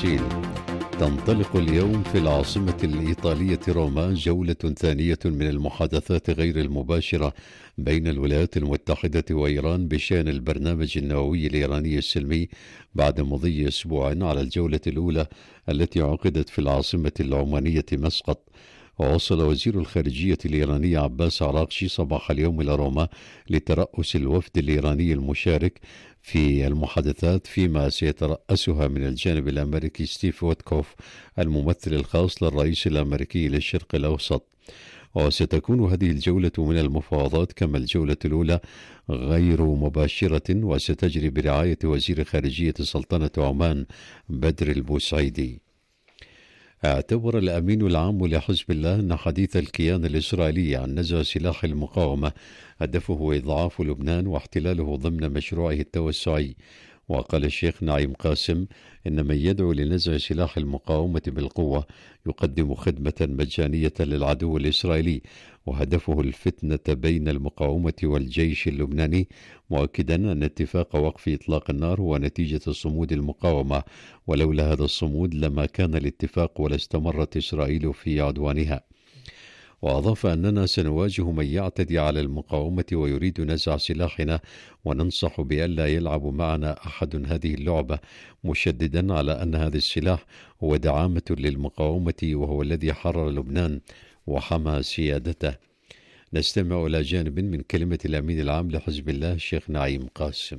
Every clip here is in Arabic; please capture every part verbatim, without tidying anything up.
بالتفصيل. تنطلق اليوم في العاصمة الإيطالية روما جولة ثانية من المحادثات غير المباشرة بين الولايات المتحدة وإيران بشأن البرنامج النووي الإيراني السلمي بعد مضي أسبوع على الجولة الأولى التي عقدت في العاصمة العمانية مسقط. ووصل وزير الخارجية الإيراني عباس عراقشي صباح اليوم إلى روما لترأس الوفد الإيراني المشارك في المحادثات، فيما سيترأسها من الجانب الأمريكي ستيف ويتكوف الممثل الخاص للرئيس الأمريكي للشرق الأوسط. وستكون هذه الجولة من المفاوضات كما الجولة الأولى غير مباشرة، وستجري برعاية وزير خارجية سلطنة عمان بدر البوسعيدي. اعتبر الأمين العام لحزب الله أن حديث الكيان الإسرائيلي عن نزع سلاح المقاومة هدفه إضعاف لبنان واحتلاله ضمن مشروعه التوسعي. وقال الشيخ نعيم قاسم إن من يدعو لنزع سلاح المقاومة بالقوة يقدم خدمة مجانية للعدو الإسرائيلي وهدفه الفتنة بين المقاومة والجيش اللبناني، مؤكدا أن اتفاق وقف إطلاق النار هو نتيجة صمود المقاومة، ولولا هذا الصمود لما كان الاتفاق ولا استمرت إسرائيل في عدوانها. وأضاف أننا سنواجه من يعتدي على المقاومة ويريد نزع سلاحنا، وننصح بألا يلعب معنا أحد هذه اللعبة، مشددا على أن هذا السلاح هو دعامة للمقاومة وهو الذي حرر لبنان وحمى سيادته. نستمع إلى جانب من كلمة الأمين العام لحزب الله الشيخ نعيم قاسم.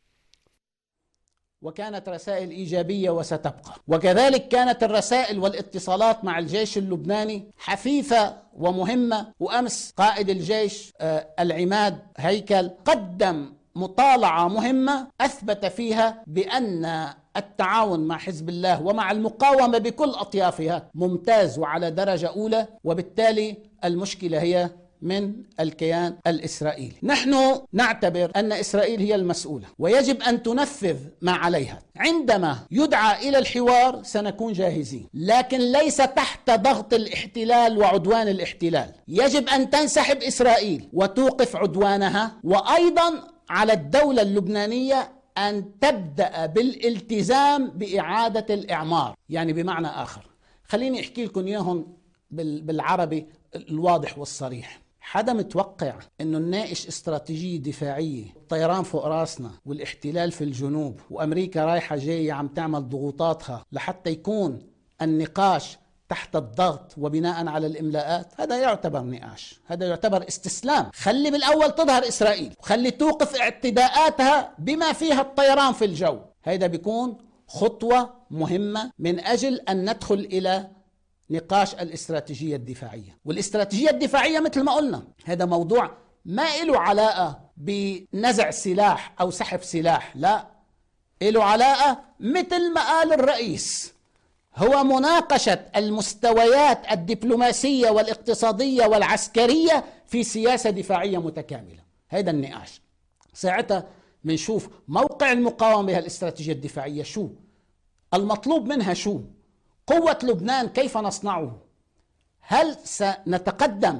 وكانت رسائل إيجابية وستبقى، وكذلك كانت الرسائل والاتصالات مع الجيش اللبناني حثيثة ومهمة. وأمس قائد الجيش العماد هيكل قدم مطالعة مهمة أثبت فيها بأن التعاون مع حزب الله ومع المقاومة بكل أطيافها ممتاز وعلى درجة أولى، وبالتالي المشكلة هي من الكيان الإسرائيلي. نحن نعتبر أن إسرائيل هي المسؤولة ويجب أن تنفذ ما عليها. عندما يدعى إلى الحوار سنكون جاهزين، لكن ليس تحت ضغط الاحتلال وعدوان الاحتلال. يجب أن تنسحب إسرائيل وتوقف عدوانها، وأيضا على الدولة اللبنانية أن تبدأ بالالتزام بإعادة الإعمار. يعني بمعنى آخر، خليني أحكي لكم إياهم بالعربي الواضح والصريح. حدا متوقع انه نناقش استراتيجية دفاعية، الطيران فوق راسنا والاحتلال في الجنوب وامريكا رايحة جاية عم تعمل ضغوطاتها لحتى يكون النقاش تحت الضغط وبناء على الاملاءات؟ هذا يعتبر نقاش، هذا يعتبر استسلام. خلي بالاول تظهر اسرائيل، خلي توقف اعتداءاتها بما فيها الطيران في الجو. هذا بيكون خطوة مهمة من اجل ان ندخل الى نقاش الاستراتيجية الدفاعية. والاستراتيجية الدفاعية مثل ما قلنا هذا موضوع ما له علاقة بنزع سلاح أو سحب سلاح، لا، له علاقة مثل ما قال الرئيس، هو مناقشة المستويات الدبلوماسية والاقتصادية والعسكرية في سياسة دفاعية متكاملة. هذا النقاش ساعتها منشوف موقع المقاومة بها الاستراتيجية الدفاعية، شو المطلوب منها، شو قوة لبنان، كيف نصنعه، هل سنتقدم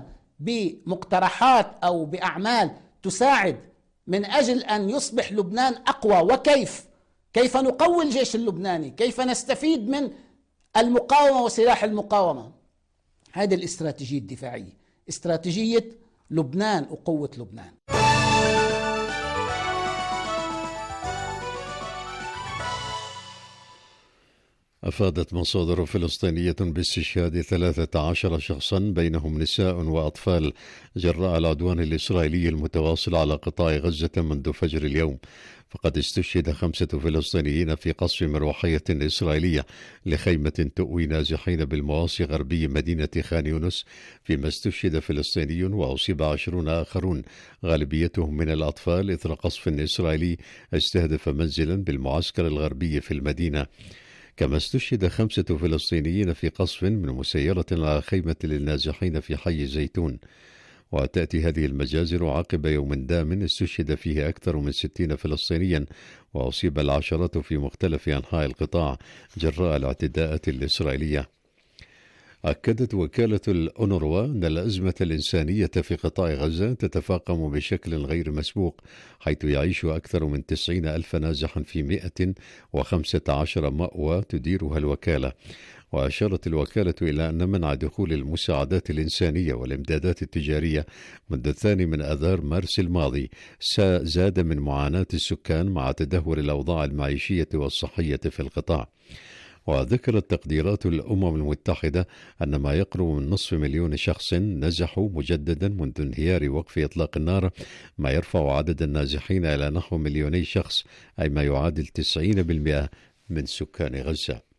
بمقترحات أو بأعمال تساعد من أجل أن يصبح لبنان أقوى، وكيف كيف نقوي الجيش اللبناني، كيف نستفيد من المقاومة وسلاح المقاومة. هذه الاستراتيجية الدفاعية، استراتيجية لبنان وقوة لبنان. أفادت مصادر فلسطينية باستشهاد ثلاثة عشر شخصا بينهم نساء وأطفال جراء العدوان الإسرائيلي المتواصل على قطاع غزة منذ فجر اليوم. فقد استشهد خمسة فلسطينيين في قصف مروحية إسرائيلية لخيمة تؤوي نازحين بالمواصي غربي مدينة خان يونس، فيما استشهد فلسطيني وأصيب عشرون آخرون غالبيتهم من الأطفال إثر قصف إسرائيلي استهدف منزلا بالمعسكر الغربي في المدينة. كما استشهد خمسة فلسطينيين في قصف من مسيرة على خيمة للنازحين في حي زيتون. وتأتي هذه المجازر عقب يوم دام استشهد فيه أكثر من ستين فلسطينيا وأصيب العشرات في مختلف أنحاء القطاع جراء الاعتداءات الإسرائيلية. أكدت وكالة الأونروا أن الأزمة الإنسانية في قطاع غزة تتفاقم بشكل غير مسبوق، حيث يعيش أكثر من تسعين ألف نازح في مئة وخمسة عشر مأوى تديرها الوكالة. وأشارت الوكالة إلى أن منع دخول المساعدات الإنسانية والإمدادات التجارية منذ الثاني من آذار مارس الماضي زاد من معاناة السكان مع تدهور الأوضاع المعيشية والصحية في القطاع. وذكرت تقديرات الأمم المتحدة أن ما يقرب من نصف مليون شخص نزحوا مجددا منذ انهيار وقف إطلاق النار، ما يرفع عدد النازحين إلى نحو مليوني شخص، أي ما يعادل تسعين بالمئة من سكان غزة.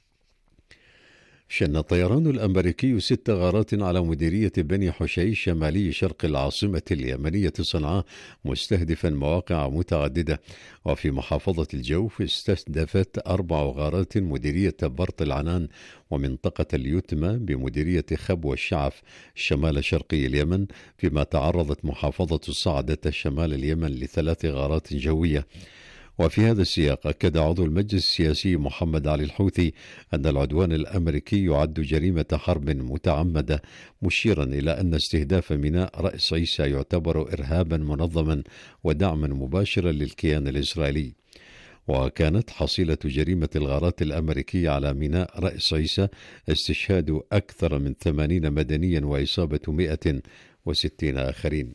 شن الطيران الأمريكي ست غارات على مديرية بني حشيش شمالي شرق العاصمة اليمنية صنعاء، مستهدفا مواقع متعددة. وفي محافظة الجوف استهدفت أربع غارات مديرية برط العنان ومنطقة اليتمة بمديرية خبو الشعف شمال شرقي اليمن، فيما تعرضت محافظة الصعدة شمال اليمن لثلاث غارات جوية. وفي هذا السياق أكد عضو المجلس السياسي محمد علي الحوثي أن العدوان الأمريكي يعد جريمة حرب متعمدة، مشيرا إلى أن استهداف ميناء رأس عيسى يعتبر إرهابا منظما ودعما مباشرا للكيان الإسرائيلي. وكانت حصيلة جريمة الغارات الأمريكية على ميناء رأس عيسى استشهاد أكثر من ثمانين مدنيا وإصابة مئة وستين آخرين.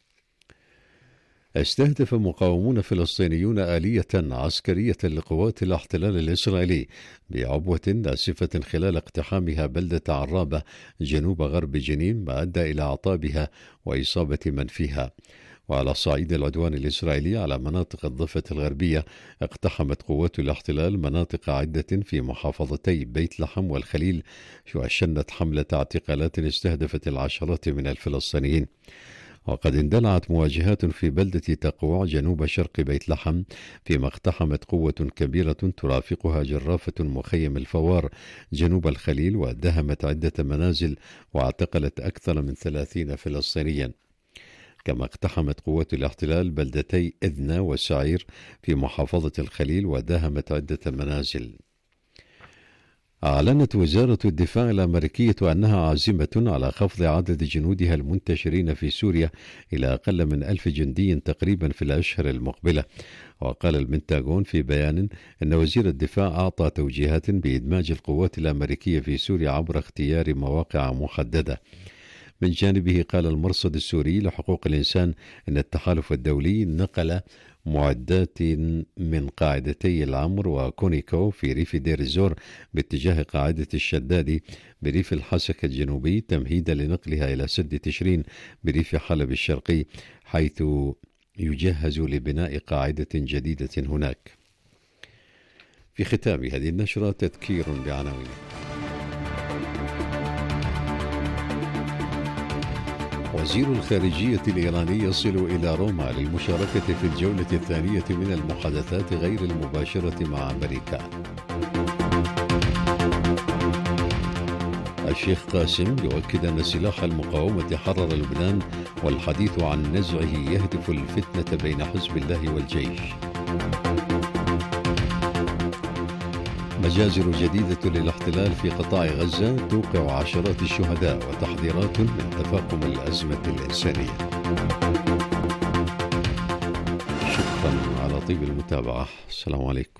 استهدف مقاومون فلسطينيون آلية عسكرية لقوات الاحتلال الإسرائيلي بعبوة ناسفة خلال اقتحامها بلدة عرابة جنوب غرب جنين، ما أدى إلى أعطابها وإصابة من فيها. وعلى صعيد العدوان الإسرائيلي على مناطق الضفة الغربية، اقتحمت قوات الاحتلال مناطق عدة في محافظتي بيت لحم والخليل، وشنت حملة اعتقالات استهدفت العشرات من الفلسطينيين. وقد اندلعت مواجهات في بلدة تقوع جنوب شرق بيت لحم، فيما اقتحمت قوة كبيرة ترافقها جرافة مخيم الفوار جنوب الخليل، ودهمت عدة منازل واعتقلت أكثر من ثلاثين فلسطينيا. كما اقتحمت قوات الاحتلال بلدتي إذنة وسعير في محافظة الخليل ودهمت عدة منازل. أعلنت وزارة الدفاع الأمريكية أنها عازمة على خفض عدد جنودها المنتشرين في سوريا إلى أقل من ألف جندي تقريبا في الأشهر المقبلة. وقال البنتاغون في بيان أن وزير الدفاع أعطى توجيهات بإدماج القوات الأمريكية في سوريا عبر اختيار مواقع محددة. من جانبه قال المرصد السوري لحقوق الإنسان أن التحالف الدولي نقل معدات من قاعدتي العمر وكونيكو في ريف دير الزور باتجاه قاعدة الشدادي بريف الحسكة الجنوبي، تمهيدا لنقلها إلى سد تشرين بريف حلب الشرقي، حيث يجهز لبناء قاعدة جديدة هناك. في ختام هذه النشرة تذكير بعناوين. وزير الخارجية الإيراني يصل إلى روما للمشاركة في الجولة الثانية من المحادثات غير المباشرة مع أمريكا. الشيخ قاسم يؤكد أن سلاح المقاومة حرر لبنان، والحديث عن نزعه يهدف الفتنة بين حزب الله والجيش. مجازر جديدة للاحتلال في قطاع غزة توقع عشرات الشهداء، وتحذيرات من تفاقم الأزمة الإنسانية. شكرا على طيب المتابعة. السلام عليكم.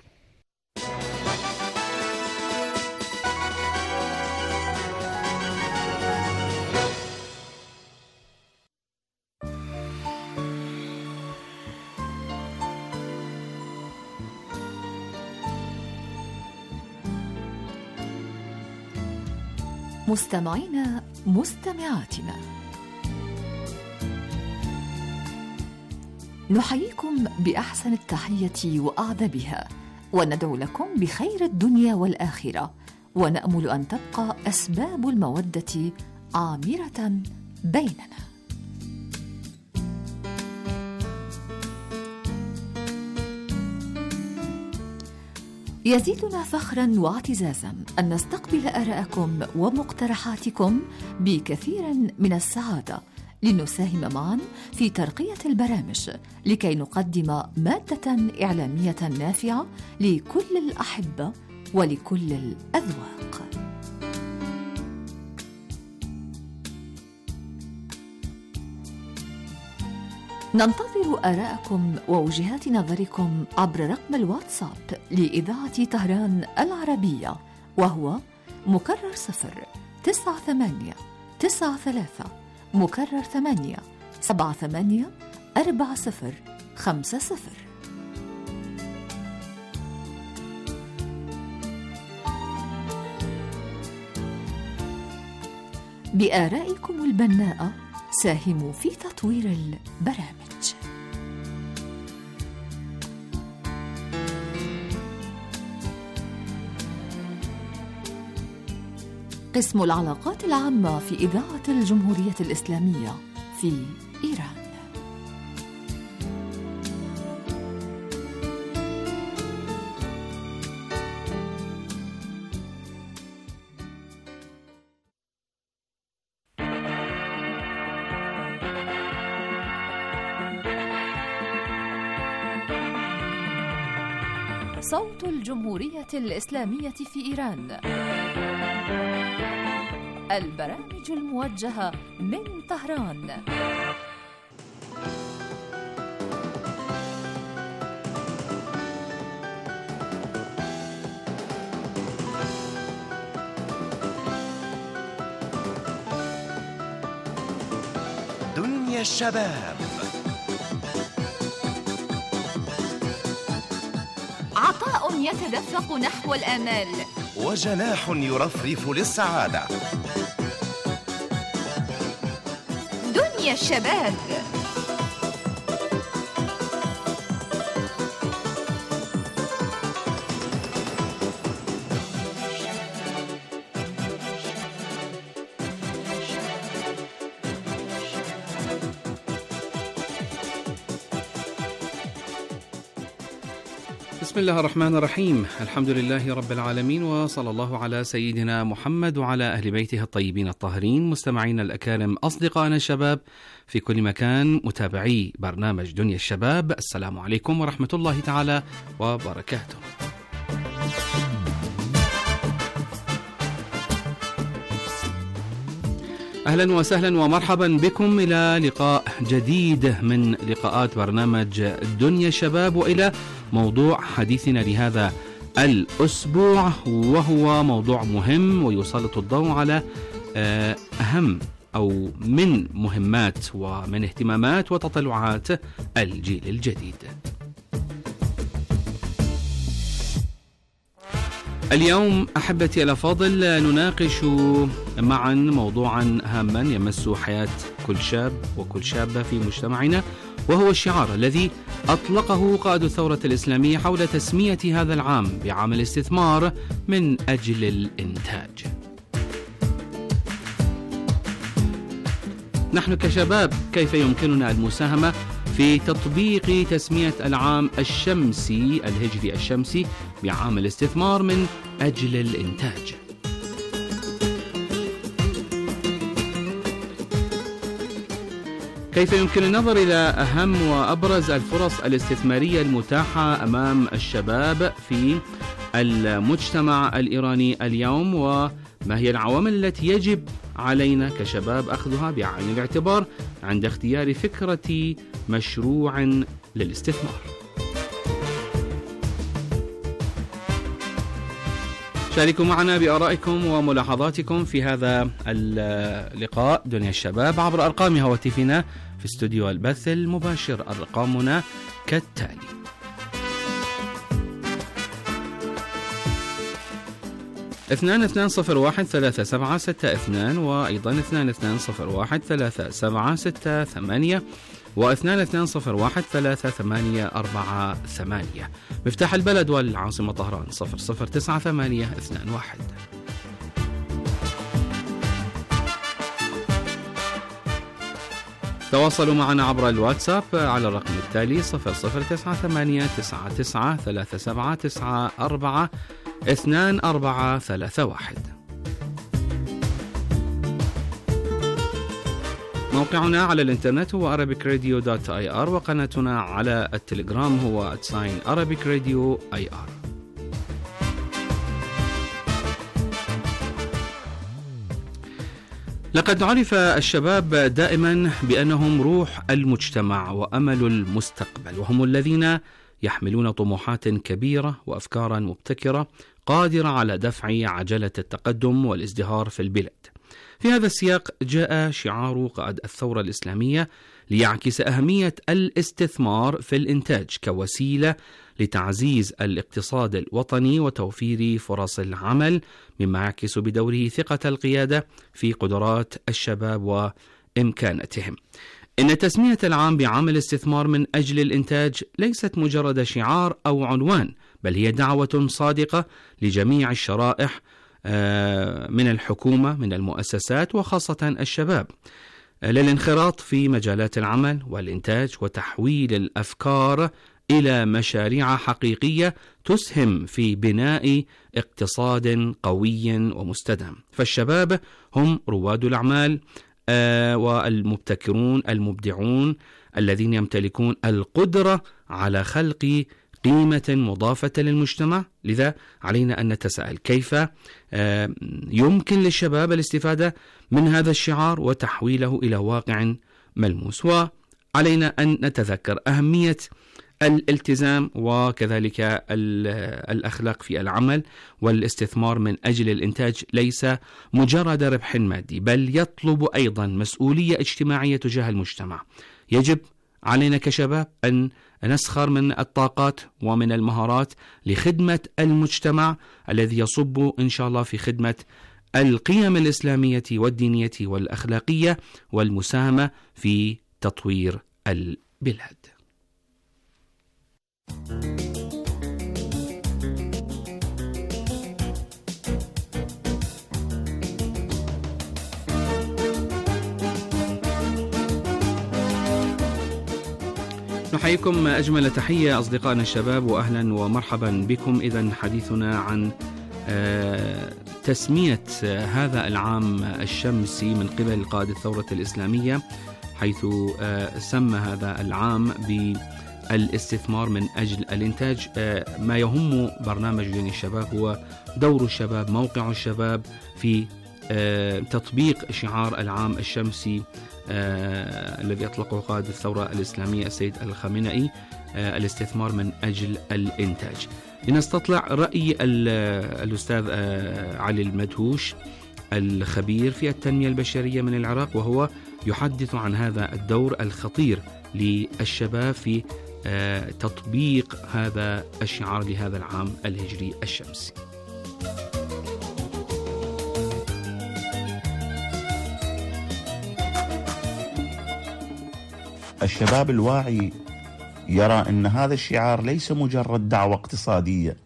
مستمعينا مستمعاتنا، نحييكم بأحسن التحية وأعذبها، وندعو لكم بخير الدنيا والآخرة، ونأمل أن تبقى أسباب المودة عامرة بيننا. يزيدنا فخرا واعتزازا أن نستقبل آراءكم ومقترحاتكم بكثير من السعادة، لنساهم معا في ترقية البرامج لكي نقدم مادة إعلامية نافعة لكل الأحبة ولكل الأذواق. ننتظر آراءكم ووجهات نظركم عبر رقم الواتساب لإذاعة طهران العربية، وهو مكرر صفر تسعة ثمانية تسعة ثلاثة مكرر ثمانية سبعة ثمانية أربعة صفر خمسة صفر. بآرائكم البناءة ساهموا في تطوير البرامج. قسم العلاقات العامة في إذاعة الجمهورية الإسلامية في إيران. صوت الجمهورية الإسلامية في إيران، البرامج الموجهة من طهران. دنيا الشباب، عطاء يتدفق نحو الآمال، وجناح يرفرف للسعادة. دنيا الشباب. بسم الله الرحمن الرحيم، الحمد لله رب العالمين، وصلى الله على سيدنا محمد وعلى أهل بيته الطيبين الطاهرين. مستمعينا الأكارم، أصدقائنا الشباب في كل مكان، متابعي برنامج دنيا الشباب، السلام عليكم ورحمة الله تعالى وبركاته. أهلا وسهلا ومرحبا بكم إلى لقاء جديد من لقاءات برنامج دنيا الشباب، وإلى موضوع حديثنا لهذا الأسبوع، وهو موضوع مهم ويسلط الضوء على أهم أو من مهمات ومن اهتمامات وتطلعات الجيل الجديد. اليوم أحبتي الأفاضل نناقش معا موضوعا هاما يمس حياة كل شاب وكل شابة في مجتمعنا، وهو الشعار الذي أطلقه قائد الثورة الإسلامية حول تسمية هذا العام بعام الاستثمار من أجل الإنتاج. نحن كشباب كيف يمكننا المساهمة في تطبيق تسمية العام الشمسي الهجري الشمسي بعام الاستثمار من أجل الإنتاج؟ كيف يمكن النظر إلى أهم وأبرز الفرص الاستثمارية المتاحة أمام الشباب في المجتمع الإيراني اليوم، وما هي العوامل التي يجب علينا كشباب أخذها بعين الاعتبار عند اختيار فكرة مشروع للاستثمار؟ شاركوا معنا بآرائكم وملاحظاتكم في هذا اللقاء دنيا الشباب عبر أرقام هواتفنا في استوديو البث المباشر. أرقامنا كالتالي: اثنان اثنان صفر واحد ثلاثة سبعة ستة اثنان، وأيضا اثنان اثنان صفر واحد ثلاثة سبعة ستة ثمانية، واثنان اثنان صفر واحد ثلاثة ثمانية أربعة ثمانية. مفتاح البلد والعاصمة طهران صفر صفر تسعة ثمانية اثنان واحد. تواصلوا معنا عبر الواتساب على الرقم التالي صفر صفر تسعة ثمانية تسعة تسعة ثلاثة سبعة تسعة أربعة اثنان أربعة ثلاثة واحد. موقعنا على الانترنت هو arabic radio dot i r، وقناتنا على التليجرام هو اتساين arabic radio i r. لقد عرف الشباب دائما بأنهم روح المجتمع وأمل المستقبل، وهم الذين يحملون طموحات كبيرة وأفكارا مبتكرة قادرة على دفع عجلة التقدم والازدهار في البلاد. في هذا السياق جاء شعار قائد الثورة الإسلامية ليعكس أهمية الاستثمار في الإنتاج كوسيلة لتعزيز الاقتصاد الوطني وتوفير فرص العمل، مما يعكس بدوره ثقة القيادة في قدرات الشباب وإمكاناتهم. إن تسمية العام بعام الاستثمار من أجل الإنتاج ليست مجرد شعار أو عنوان، بل هي دعوة صادقة لجميع الشرائح من الحكومة، من المؤسسات وخاصة الشباب، للانخراط في مجالات العمل والإنتاج وتحويل الأفكار إلى مشاريع حقيقية تسهم في بناء اقتصاد قوي ومستدام. فالشباب هم رواد الأعمال والمبتكرون المبدعون الذين يمتلكون القدرة على خلق قيمة مضافة للمجتمع. لذا علينا أن نتساءل كيف يمكن للشباب الاستفادة من هذا الشعار وتحويله إلى واقع ملموس. وعلينا أن نتذكر أهمية الالتزام وكذلك الأخلاق في العمل، والاستثمار من أجل الإنتاج ليس مجرد ربح مادي، بل يطلب أيضا مسؤولية اجتماعية تجاه المجتمع. يجب علينا كشباب أن نسخر من الطاقات ومن المهارات لخدمة المجتمع الذي يصب إن شاء الله في خدمة القيم الإسلامية والدينية والأخلاقية والمساهمة في تطوير البلاد. نحييكم أجمل تحية أصدقائنا الشباب، وأهلا ومرحبا بكم. إذن حديثنا عن تسمية هذا العام الشمسي من قبل القائد الثورة الإسلامية، حيث سمى هذا العام بالاستثمار من أجل الإنتاج. ما يهم برنامج دنيا الشباب هو دور الشباب، موقع الشباب في تطبيق شعار العام الشمسي آه الذي أطلقه قائد الثورة الإسلامية السيد الخامنئي، آه الاستثمار من أجل الإنتاج. لنستطلع رأي الأستاذ آه علي المدهوش الخبير في التنمية البشرية من العراق، وهو يحدث عن هذا الدور الخطير للشباب في آه تطبيق هذا الشعار لهذا العام الهجري الشمسي. الشباب الواعي يرى أن هذا الشعار ليس مجرد دعوة اقتصادية،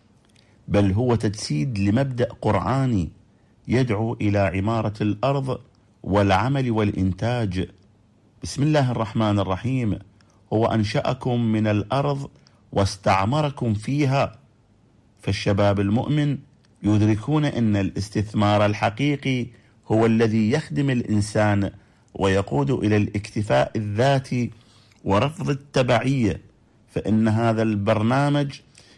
بل هو تجسيد لمبدأ قرآني يدعو إلى عمارة الأرض والعمل والإنتاج. بسم الله الرحمن الرحيم: هو أنشأكم من الأرض واستعمركم فيها. فالشباب المؤمن يدركون أن الاستثمار الحقيقي هو الذي يخدم الإنسان ويقود إلى الاكتفاء الذاتي ورفض التبعية، فإن هذا البرنامج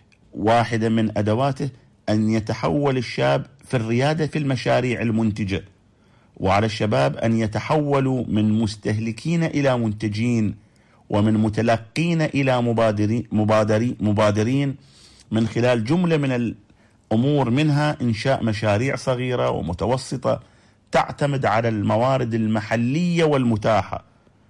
واحدة من أدواته أن يتحول الشاب في الريادة في المشاريع المنتجة، وعلى الشباب أن يتحولوا من مستهلكين إلى منتجين، ومن متلقين إلى مبادرين, مبادرين, مبادرين من خلال جملة من الأمور، منها إنشاء مشاريع صغيرة ومتوسطة تعتمد على الموارد المحلية والمتاحة،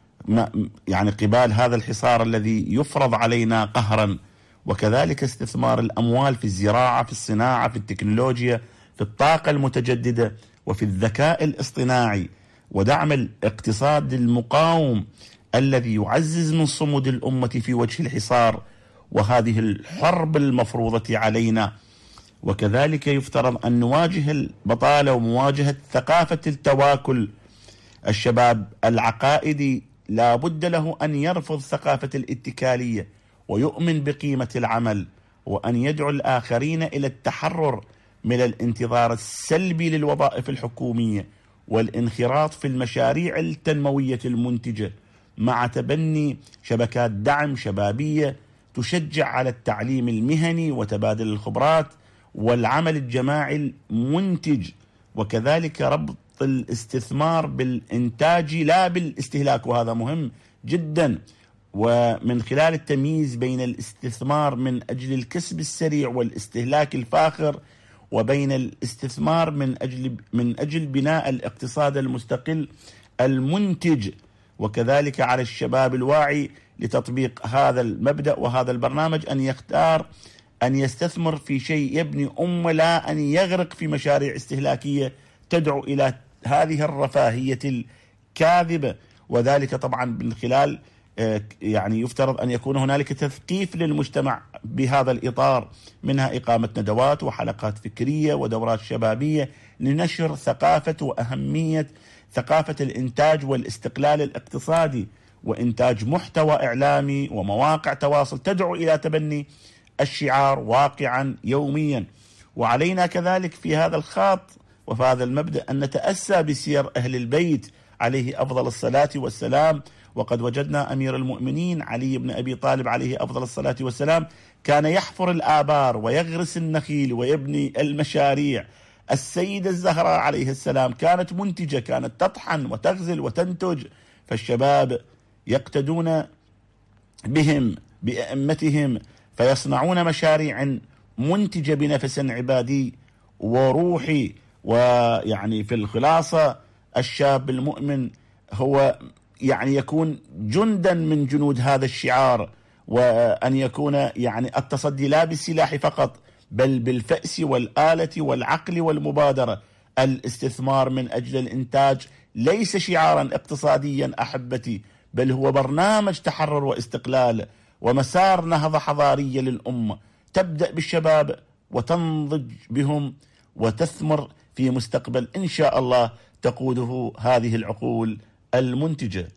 يعني قبال هذا الحصار الذي يفرض علينا قهرا، وكذلك استثمار الأموال في الزراعة، في الصناعة، في التكنولوجيا، في الطاقة المتجددة، وفي الذكاء الاصطناعي، ودعم الاقتصاد المقاوم الذي يعزز من صمود الأمة في وجه الحصار وهذه الحرب المفروضة علينا. وكذلك يفترض أن نواجه البطالة ومواجهة ثقافة التواكل. الشباب العقائدي لا بد له أن يرفض ثقافة الاتكالية ويؤمن بقيمة العمل، وأن يدعو الآخرين إلى التحرر من الانتظار السلبي للوظائف الحكومية والانخراط في المشاريع التنموية المنتجة، مع تبني شبكات دعم شبابية تشجع على التعليم المهني وتبادل الخبرات والعمل الجماعي المنتج، وكذلك ربط الاستثمار بالإنتاج لا بالاستهلاك، وهذا مهم جدا. ومن خلال التمييز بين الاستثمار من أجل الكسب السريع والاستهلاك الفاخر، وبين الاستثمار من أجل من أجل بناء الاقتصاد المستقل المنتج. وكذلك على الشباب الواعي لتطبيق هذا المبدأ وهذا البرنامج أن يختار أن يستثمر في شيء يبني أمة، لا أن يغرق في مشاريع استهلاكية تدعو إلى هذه الرفاهية الكاذبة. وذلك طبعا من خلال يعني يفترض أن يكون هنالك تثقيف للمجتمع بهذا الإطار، منها إقامة ندوات وحلقات فكرية ودورات شبابية لنشر ثقافة وأهمية ثقافة الإنتاج والاستقلال الاقتصادي، وإنتاج محتوى إعلامي ومواقع تواصل تدعو إلى تبني الشعار واقعا يوميا. وعلينا كذلك في هذا الخط وفي هذا المبدأ أن نتأسى بسير أهل البيت عليه أفضل الصلاة والسلام. وقد وجدنا أمير المؤمنين علي بن أبي طالب عليه أفضل الصلاة والسلام كان يحفر الآبار ويغرس النخيل ويبني المشاريع. السيدة الزهراء عليه السلام كانت منتجة، كانت تطحن وتغزل وتنتج. فالشباب يقتدون بهم بأئمتهم فيصنعون مشاريع منتجة بنفس عبادي وروحي. ويعني في الخلاصة الشاب المؤمن هو يعني يكون جندا من جنود هذا الشعار، وأن يكون يعني التصدي لا بالسلاح فقط بل بالفأس والآلة والعقل والمبادرة. الاستثمار من أجل الإنتاج ليس شعارا اقتصاديا أحبتي، بل هو برنامج تحرر واستقلال ومسار نهضة حضارية للأمة تبدأ بالشباب وتنضج بهم وتثمر في مستقبل إن شاء الله تقوده هذه العقول المنتجة.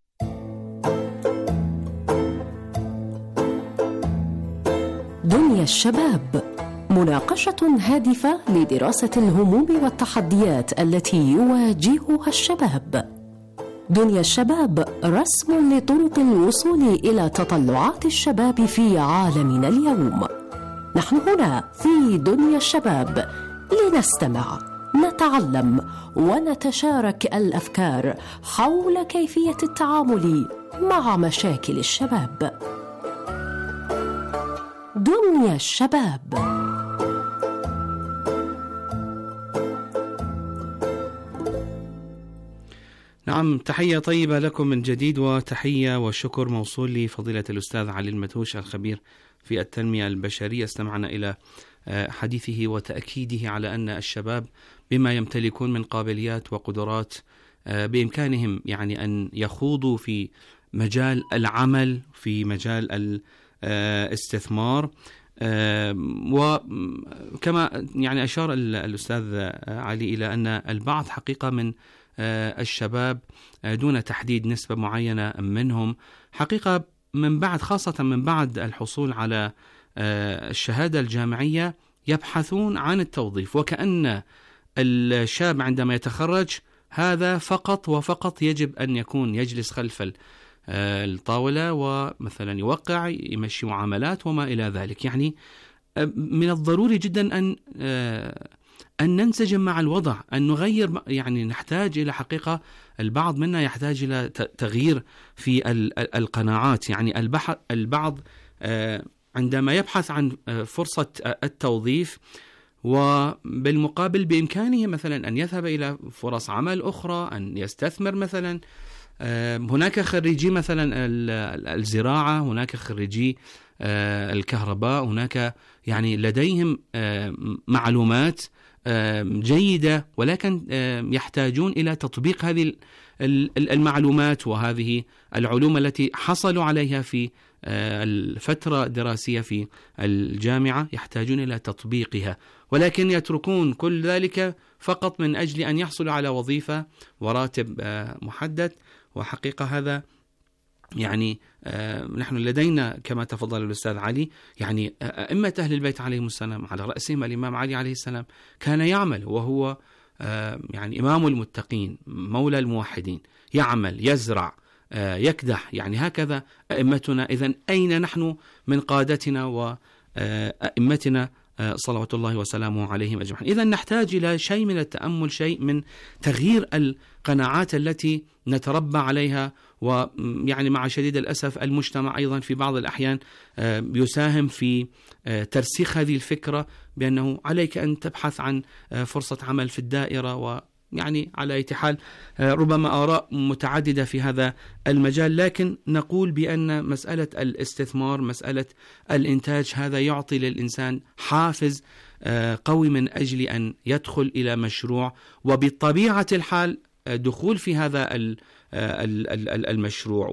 دنيا الشباب، مناقشة هادفة لدراسة الهموم والتحديات التي يواجهها الشباب. دنيا الشباب رسم لطرق الوصول إلى تطلعات الشباب في عالمنا اليوم. نحن هنا في دنيا الشباب لنستمع، نتعلم ونتشارك الأفكار حول كيفية التعامل مع مشاكل الشباب. دنيا الشباب. نعم، تحية طيبة لكم من جديد، وتحية وشكر موصول لفضيلة الأستاذ علي المدهوش الخبير في التنمية البشرية. استمعنا إلى حديثه وتأكيده على أن الشباب بما يمتلكون من قابليات وقدرات بإمكانهم يعني أن يخوضوا في مجال العمل، في مجال الاستثمار. وكما يعني أشار الأستاذ علي إلى أن البعض حقيقة من الشباب دون تحديد نسبة معينة منهم حقيقة من بعد، خاصة من بعد الحصول على الشهادة الجامعية، يبحثون عن التوظيف، وكأن الشاب عندما يتخرج هذا فقط وفقط يجب أن يكون يجلس خلف الطاولة ومثلا يوقع، يمشي معاملات وما إلى ذلك. يعني من الضروري جدا أن أن ننسجم مع الوضع، أن نغير. يعني نحتاج إلى حقيقة، البعض منا يحتاج إلى تغيير في القناعات. يعني البعض عندما يبحث عن فرصة التوظيف وبالمقابل بإمكانه مثلا أن يذهب إلى فرص عمل أخرى، أن يستثمر مثلا. هناك خريجي مثلا الزراعة، هناك خريجي الكهرباء، هناك يعني لديهم معلومات جيدة، ولكن يحتاجون إلى تطبيق هذه المعلومات وهذه العلوم التي حصلوا عليها في الفترة الدراسية في الجامعة، يحتاجون إلى تطبيقها، ولكن يتركون كل ذلك فقط من أجل أن يحصلوا على وظيفة وراتب محدد. وحقيقة هذا يعني آه نحن لدينا كما تفضل الأستاذ علي يعني أئمة أهل البيت عليهم السلام، على رأسهم الإمام علي عليه السلام، كان يعمل وهو آه يعني إمام المتقين مولى الموحدين، يعمل يزرع آه يكدح. يعني هكذا أئمتنا. إذن أين نحن من قادتنا وأئمتنا صلوات الله وسلامه عليهم أجمعين. إذن نحتاج إلى شيء من التأمل، شيء من تغيير القناعات التي نتربى عليها، ويعني مع شديد الأسف المجتمع أيضا في بعض الأحيان يساهم في ترسيخ هذه الفكرة بأنه عليك أن تبحث عن فرصة عمل في الدائرة، و يعني على أي حال ربما آراء متعددة في هذا المجال، لكن نقول بأن مسألة الاستثمار، مسألة الإنتاج، هذا يعطي للإنسان حافز قوي من أجل أن يدخل إلى مشروع، وبطبيعة الحال دخول في هذا المشروع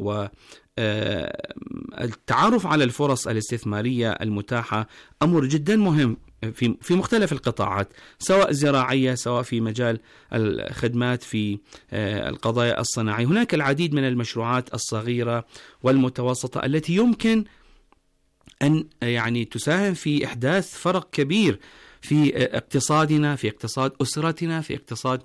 والتعرف على الفرص الاستثمارية المتاحة أمر جدا مهم في في مختلف القطاعات، سواء زراعية، سواء في مجال الخدمات، في القضايا الصناعية. هناك العديد من المشروعات الصغيرة والمتوسطة التي يمكن أن يعني تساهم في إحداث فرق كبير في اقتصادنا، في اقتصاد أسرتنا، في اقتصاد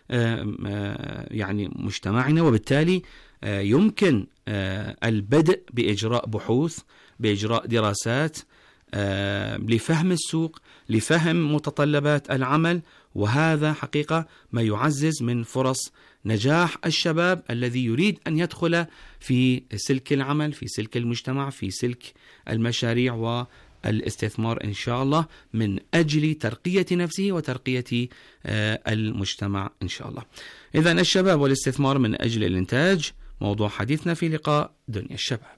يعني مجتمعنا، وبالتالي يمكن البدء بإجراء بحوث، بإجراء دراسات لفهم السوق، لفهم متطلبات العمل، وهذا حقيقة ما يعزز من فرص نجاح الشباب الذي يريد أن يدخل في سلك العمل، في سلك المجتمع، في سلك المشاريع والاستثمار إن شاء الله، من أجل ترقية نفسه وترقية المجتمع إن شاء الله. إذن الشباب والاستثمار من أجل الإنتاج موضوع حديثنا في لقاء دنيا الشباب.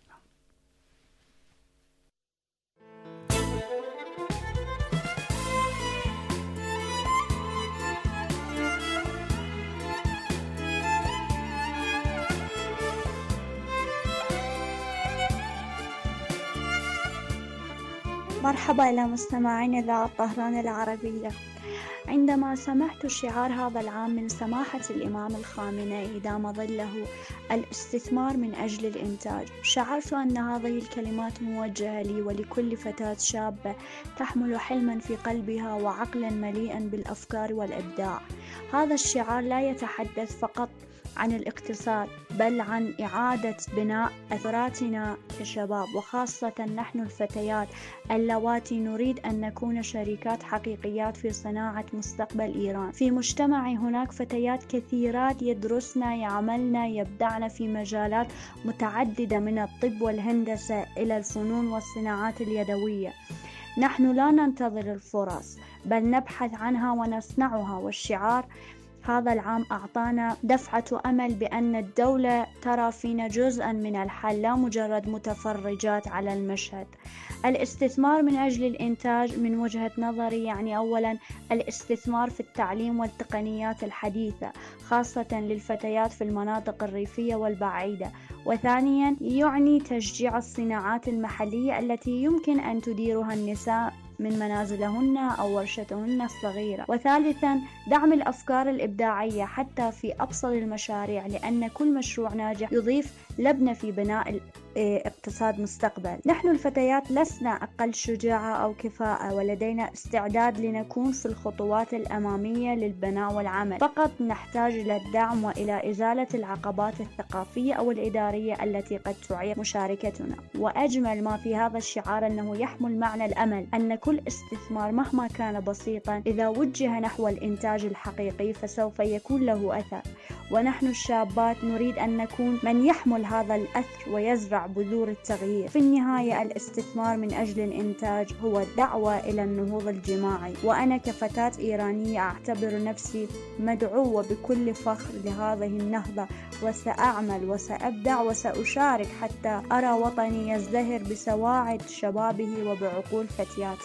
مرحبا إلى مستمعين إذاعة طهران العربية. عندما سمعت شعار هذا العام من سماحة الإمام الخامنئي دام ظله الاستثمار من أجل الإنتاج، شعرت أن هذه الكلمات موجهة لي ولكل فتاة شابة تحمل حلما في قلبها وعقلا مليئا بالأفكار والإبداع. هذا الشعار لا يتحدث فقط عن الاقتصاد، بل عن إعادة بناء أثراتنا كشباب، وخاصة نحن الفتيات اللواتي نريد أن نكون شريكات حقيقيات في صناعة مستقبل إيران. في مجتمعي هناك فتيات كثيرات يدرسن، يعملن، يبدعن في مجالات متعددة من الطب والهندسة إلى الفنون والصناعات اليدوية. نحن لا ننتظر الفرص، بل نبحث عنها ونصنعها، والشعار هذا العام أعطانا دفعة أمل بأن الدولة ترى فينا جزءا من الحل، لا مجرد متفرجات على المشهد. الاستثمار من أجل الإنتاج من وجهة نظري يعني أولا الاستثمار في التعليم والتقنيات الحديثة، خاصة للفتيات في المناطق الريفية والبعيدة. وثانيا يعني تشجيع الصناعات المحلية التي يمكن أن تديرها النساء من منازلهن أو ورشتهن الصغيرة. وثالثا دعم الأفكار الإبداعية حتى في أبسط المشاريع، لأن كل مشروع ناجح يضيف لبنة في بناء اقتصاد مستقبل. نحن الفتيات لسنا أقل شجاعة أو كفاءة، ولدينا استعداد لنكون في الخطوات الأمامية للبناء والعمل، فقط نحتاج إلى الدعم وإلى إزالة العقبات الثقافية أو الإدارية التي قد تعيق مشاركتنا. وأجمل ما في هذا الشعار أنه يحمل معنى الأمل، أن كل استثمار مهما كان بسيطا إذا وجه نحو الإنتاج الحقيقي فسوف يكون له أثر. ونحن الشابات نريد أن نكون من يحمل هذا الأثر ويزرع بذور التغيير. في النهاية الاستثمار من أجل الإنتاج هو دعوة إلى النهوض الجماعي، وأنا كفتاة إيرانية أعتبر نفسي مدعوة بكل فخر لهذه النهضة، وسأعمل وسأبدع وسأشارك حتى أرى وطني يزدهر بسواعد شبابه وبعقول فتياته.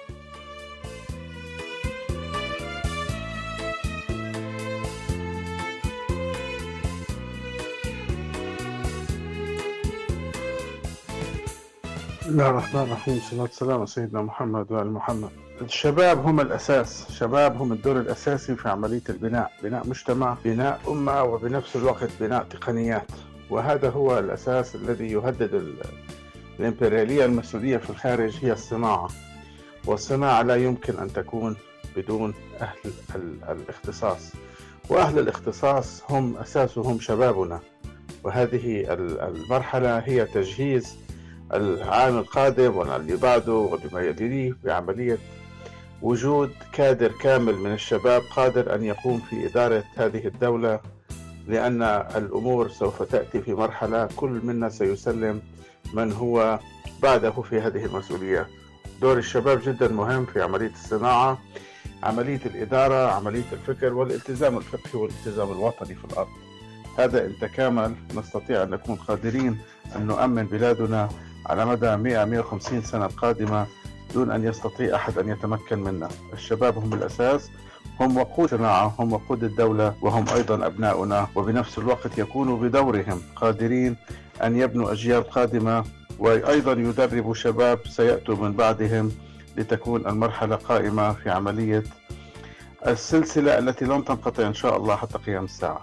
بسم الله الرحمن الرحيم، صلاة والسلام على سيدنا محمد وآل محمد. الشباب هم الأساس، الشباب هم الدور الأساسي في عملية البناء، بناء مجتمع، بناء أمة، وبنفس الوقت بناء تقنيات. وهذا هو الأساس الذي يهدد الإمبريالية المسؤولية في الخارج، هي الصناعة. والصناعة لا يمكن أن تكون بدون أهل الاختصاص، وأهل الاختصاص هم أساسهم شبابنا. وهذه المرحلة هي تجهيز العام القادم واللي بعده وبما يليه بعملية وجود كادر كامل من الشباب قادر أن يقوم في إدارة هذه الدولة، لأن الأمور سوف تأتي في مرحلة كل منا سيسلم من هو بعده في هذه المسؤولية. دور الشباب جدا مهم في عملية الصناعة، عملية الإدارة، عملية الفكر والالتزام الفقهي والالتزام الوطني في الأرض. هذا إن تكامل نستطيع أن نكون قادرين أن نؤمن بلادنا على مدى مئة مئة وخمسين سنة القادمة دون أن يستطيع أحد أن يتمكن منا. الشباب هم الأساس، هم وقود الصناعة، هم وقود الدولة، وهم أيضا أبناؤنا، وبنفس الوقت يكونوا بدورهم قادرين أن يبنوا أجيال قادمة، وأيضا يدربوا شباب سيأتوا من بعدهم لتكون المرحلة قائمة في عملية السلسلة التي لن تنقطع إن شاء الله حتى قيام الساعة.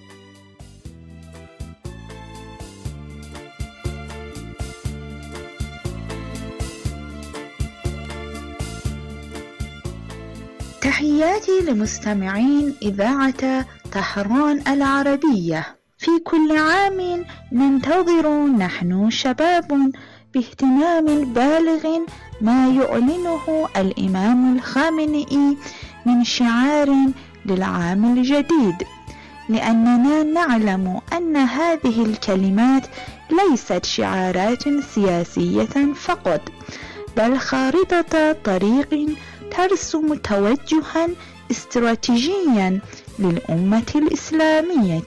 تحياتي لمستمعين إذاعة طهران العربية. في كل عام ننتظر نحن شباب باهتمام بالغ ما يعلنه الإمام الخامنئي من شعار للعام الجديد، لأننا نعلم أن هذه الكلمات ليست شعارات سياسية فقط، بل خارطة طريق ترسم توجها استراتيجيا للأمة الإسلامية.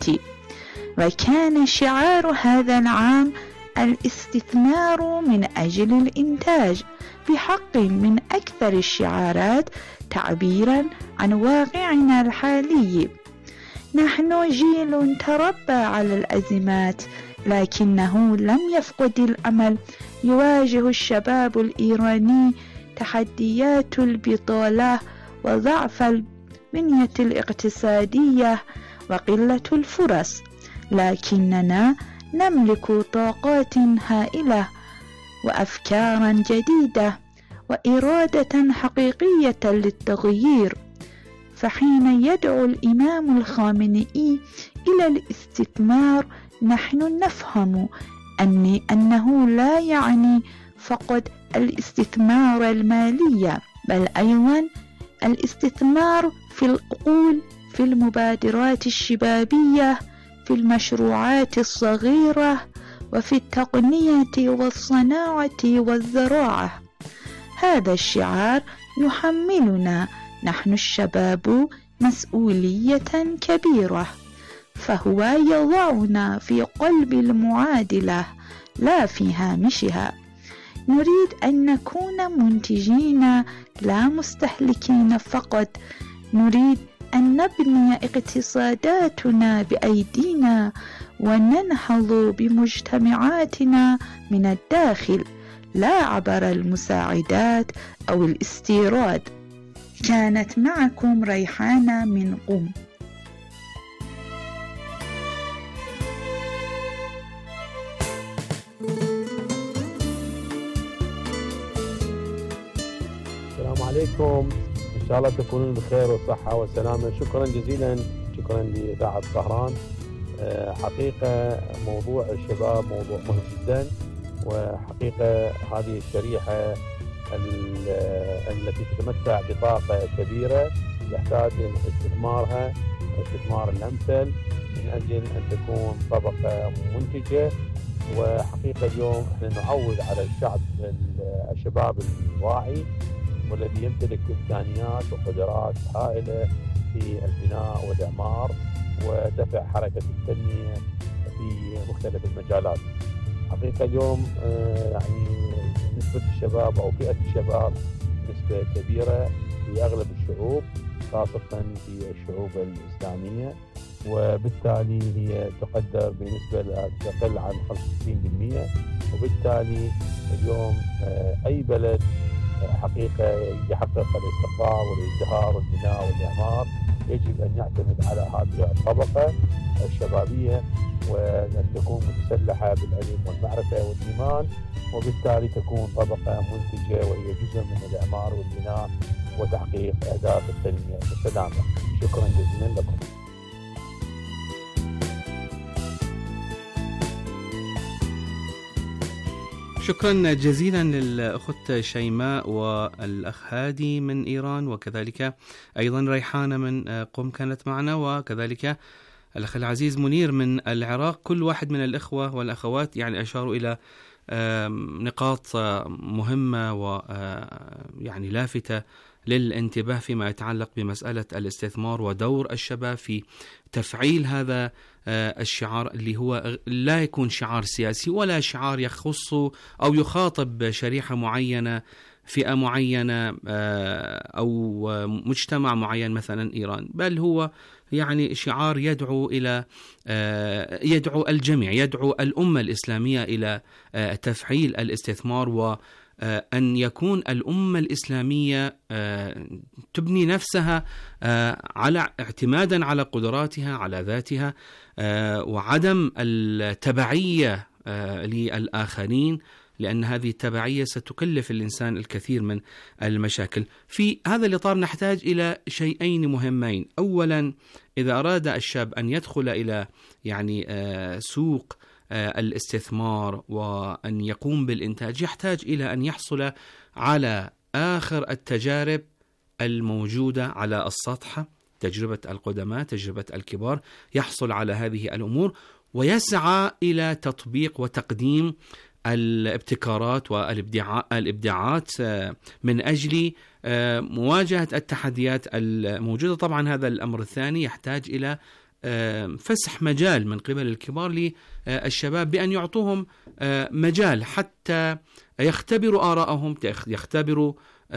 وكان شعار هذا العام الاستثمار من أجل الإنتاج، بحق من أكثر الشعارات تعبيرا عن واقعنا الحالي. نحن جيل تربى على الأزمات، لكنه لم يفقد الأمل. يواجه الشباب الإيراني تحديات البطالة وضعف البنية الاقتصادية وقلة الفرص، لكننا نملك طاقات هائلة وأفكارا جديدة وإرادة حقيقية للتغيير. فحين يدعو الإمام الخامنئي إلى الاستثمار، نحن نفهم أن أنه لا يعني فقط الاستثمار المالي، بل أيضا الاستثمار في العقول، في المبادرات الشبابية، في المشروعات الصغيرة، وفي التقنية والصناعة والزراعة. هذا الشعار يحملنا نحن الشباب مسؤولية كبيرة، فهو يضعنا في قلب المعادلة لا في هامشها. نريد أن نكون منتجين لا مستهلكين فقط، نريد أن نبني اقتصاداتنا بأيدينا وننهض بمجتمعاتنا من الداخل، لا عبر المساعدات أو الاستيراد. كانت معكم ريحانة من قم. السلام عليكم، إن شاء الله تكونون بخير وصحة وسلامة. شكرا جزيلا، شكرا لإذاعة طهران. حقيقة موضوع الشباب موضوع مهم جدا، وحقيقة هذه الشريحة التي تتمتع بطاقة كبيرة يحتاج استثمارها واستثمار الأمثل من أجل أن تكون طبقة منتجة. وحقيقة اليوم احنا نعود على الشعب الشباب الواعي والذي يمتلك إمكانيات وقدرات هائلة في البناء والإعمار ودفع حركة التنمية في مختلف المجالات. حقيقة اليوم يعني نسبة الشباب أو فئة الشباب نسبة كبيرة في أغلب الشعوب، خاصة في الشعوب الإسلامية، وبالتالي هي تقدر بنسبة لا تقل عن خمسة وستين بالمئة. وبالتالي اليوم أي بلد حقيقة يحقق الاستقرار والازدهار والبناء والإعمار يجب أن يعتمد على هذه الطبقة الشبابية، وأن تكون متسلحة بالعلم والمعرفة والإيمان، وبالتالي تكون طبقة منتجة وهي جزء من الإعمار والبناء وتحقيق أهداف التنمية والسلامة. شكرا جزيلا لكم. شكرا جزيلا للأخت شيماء والأخ هادي من إيران، وكذلك أيضا ريحانة من قم كانت معنا، وكذلك الأخ العزيز منير من العراق. كل واحد من الإخوة والأخوات يعني أشاروا إلى نقاط مهمة ويعني لافتة للانتباه فيما يتعلق بمسألة الاستثمار ودور الشباب في تفعيل هذا الشعار، اللي هو لا يكون شعار سياسي ولا شعار يخص أو يخاطب شريحة معينة، فئة معينة أو مجتمع معين مثلا إيران، بل هو يعني شعار يدعو إلى يدعو الجميع، يدعو الأمة الإسلامية إلى تفعيل الاستثمار، وأن يكون الأمة الإسلامية تبني نفسها على اعتمادا على قدراتها على ذاتها، وعدم التبعية للآخرين، لأن هذه التبعية ستكلف الإنسان الكثير من المشاكل. في هذا الإطار نحتاج إلى شيئين مهمين. أولا، إذا أراد الشاب أن يدخل إلى يعني سوق الاستثمار وأن يقوم بالإنتاج، يحتاج إلى أن يحصل على آخر التجارب الموجودة على السطح، تجربة القدماء، تجربة الكبار، يحصل على هذه الأمور ويسعى إلى تطبيق وتقديم الابتكارات والإبداعات من أجل مواجهة التحديات الموجودة. طبعا هذا الأمر الثاني يحتاج إلى فسح مجال من قبل الكبار للشباب بأن يعطوهم مجال حتى يختبروا آراءهم، يختبروا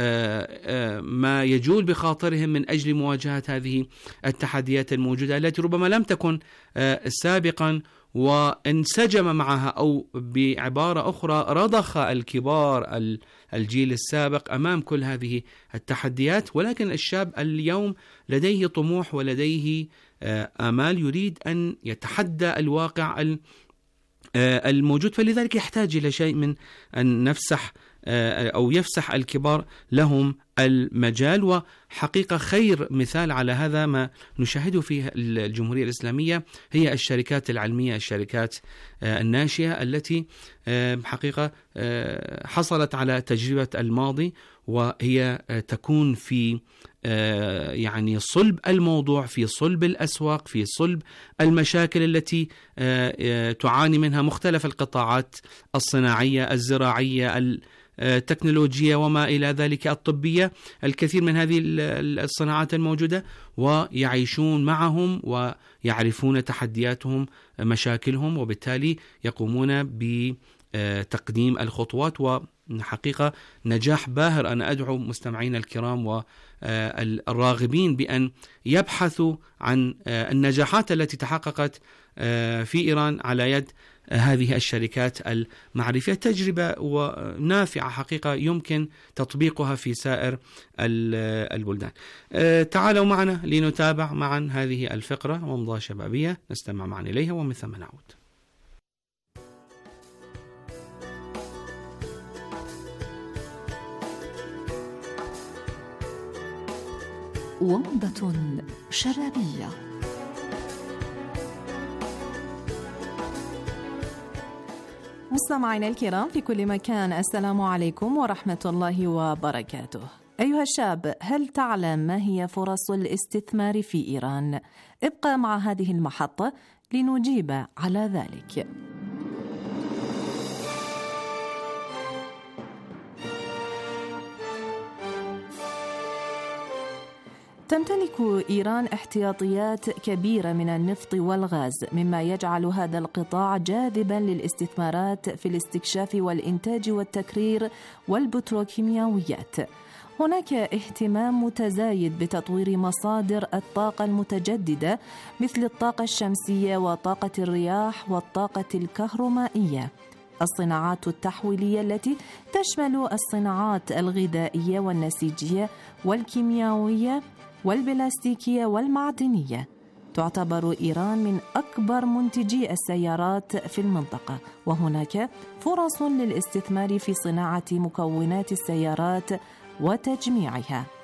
ما يجول بخاطرهم من أجل مواجهة هذه التحديات الموجودة التي ربما لم تكن سابقا وانسجم معها، أو بعبارة أخرى رضخ الكبار الجيل السابق أمام كل هذه التحديات. ولكن الشاب اليوم لديه طموح ولديه آمال، يريد أن يتحدى الواقع الموجود، فلذلك يحتاج إلى شيء من أن نفسح أو يفسح الكبار لهم المجال. وحقيقة خير مثال على هذا ما نشاهده في الجمهورية الإسلامية هي الشركات العلمية، الشركات الناشئة التي حقيقة حصلت على تجربة الماضي، وهي تكون في يعني صلب الموضوع، في صلب الأسواق، في صلب المشاكل التي تعاني منها مختلف القطاعات الصناعية، الزراعية، التكنولوجيا وما إلى ذلك، الطبية، الكثير من هذه الصناعات الموجودة، ويعيشون معهم ويعرفون تحدياتهم مشاكلهم، وبالتالي يقومون بتقديم الخطوات. وحقيقة نجاح باهر. أنا أدعو مستمعين الكرام والراغبين بأن يبحثوا عن النجاحات التي تحققت في إيران على يد هذه الشركات المعرفية، تجربة ونافعة حقيقة يمكن تطبيقها في سائر البلدان. تعالوا معنا لنتابع معا هذه الفقرة ومضى شبابية، نستمع معا إليها ومن ثم نعود. ومضة شبابية. مستمعينا الكرام في كل مكان، السلام عليكم ورحمة الله وبركاته. أيها الشاب، هل تعلم ما هي فرص الاستثمار في إيران؟ ابقى مع هذه المحطة لنجيب على ذلك. تمتلك إيران احتياطيات كبيرة من النفط والغاز، مما يجعل هذا القطاع جاذباً للاستثمارات في الاستكشاف والإنتاج والتكرير والبتروكيماويات. هناك اهتمام متزايد بتطوير مصادر الطاقة المتجددة مثل الطاقة الشمسية وطاقة الرياح والطاقة الكهرومائية. الصناعات التحويلية التي تشمل الصناعات الغذائية والنسيجية والكيميائية والبلاستيكية والمعدنية. تعتبر إيران من أكبر منتجي السيارات في المنطقة، وهناك فرص للاستثمار في صناعة مكونات السيارات وتجميعها.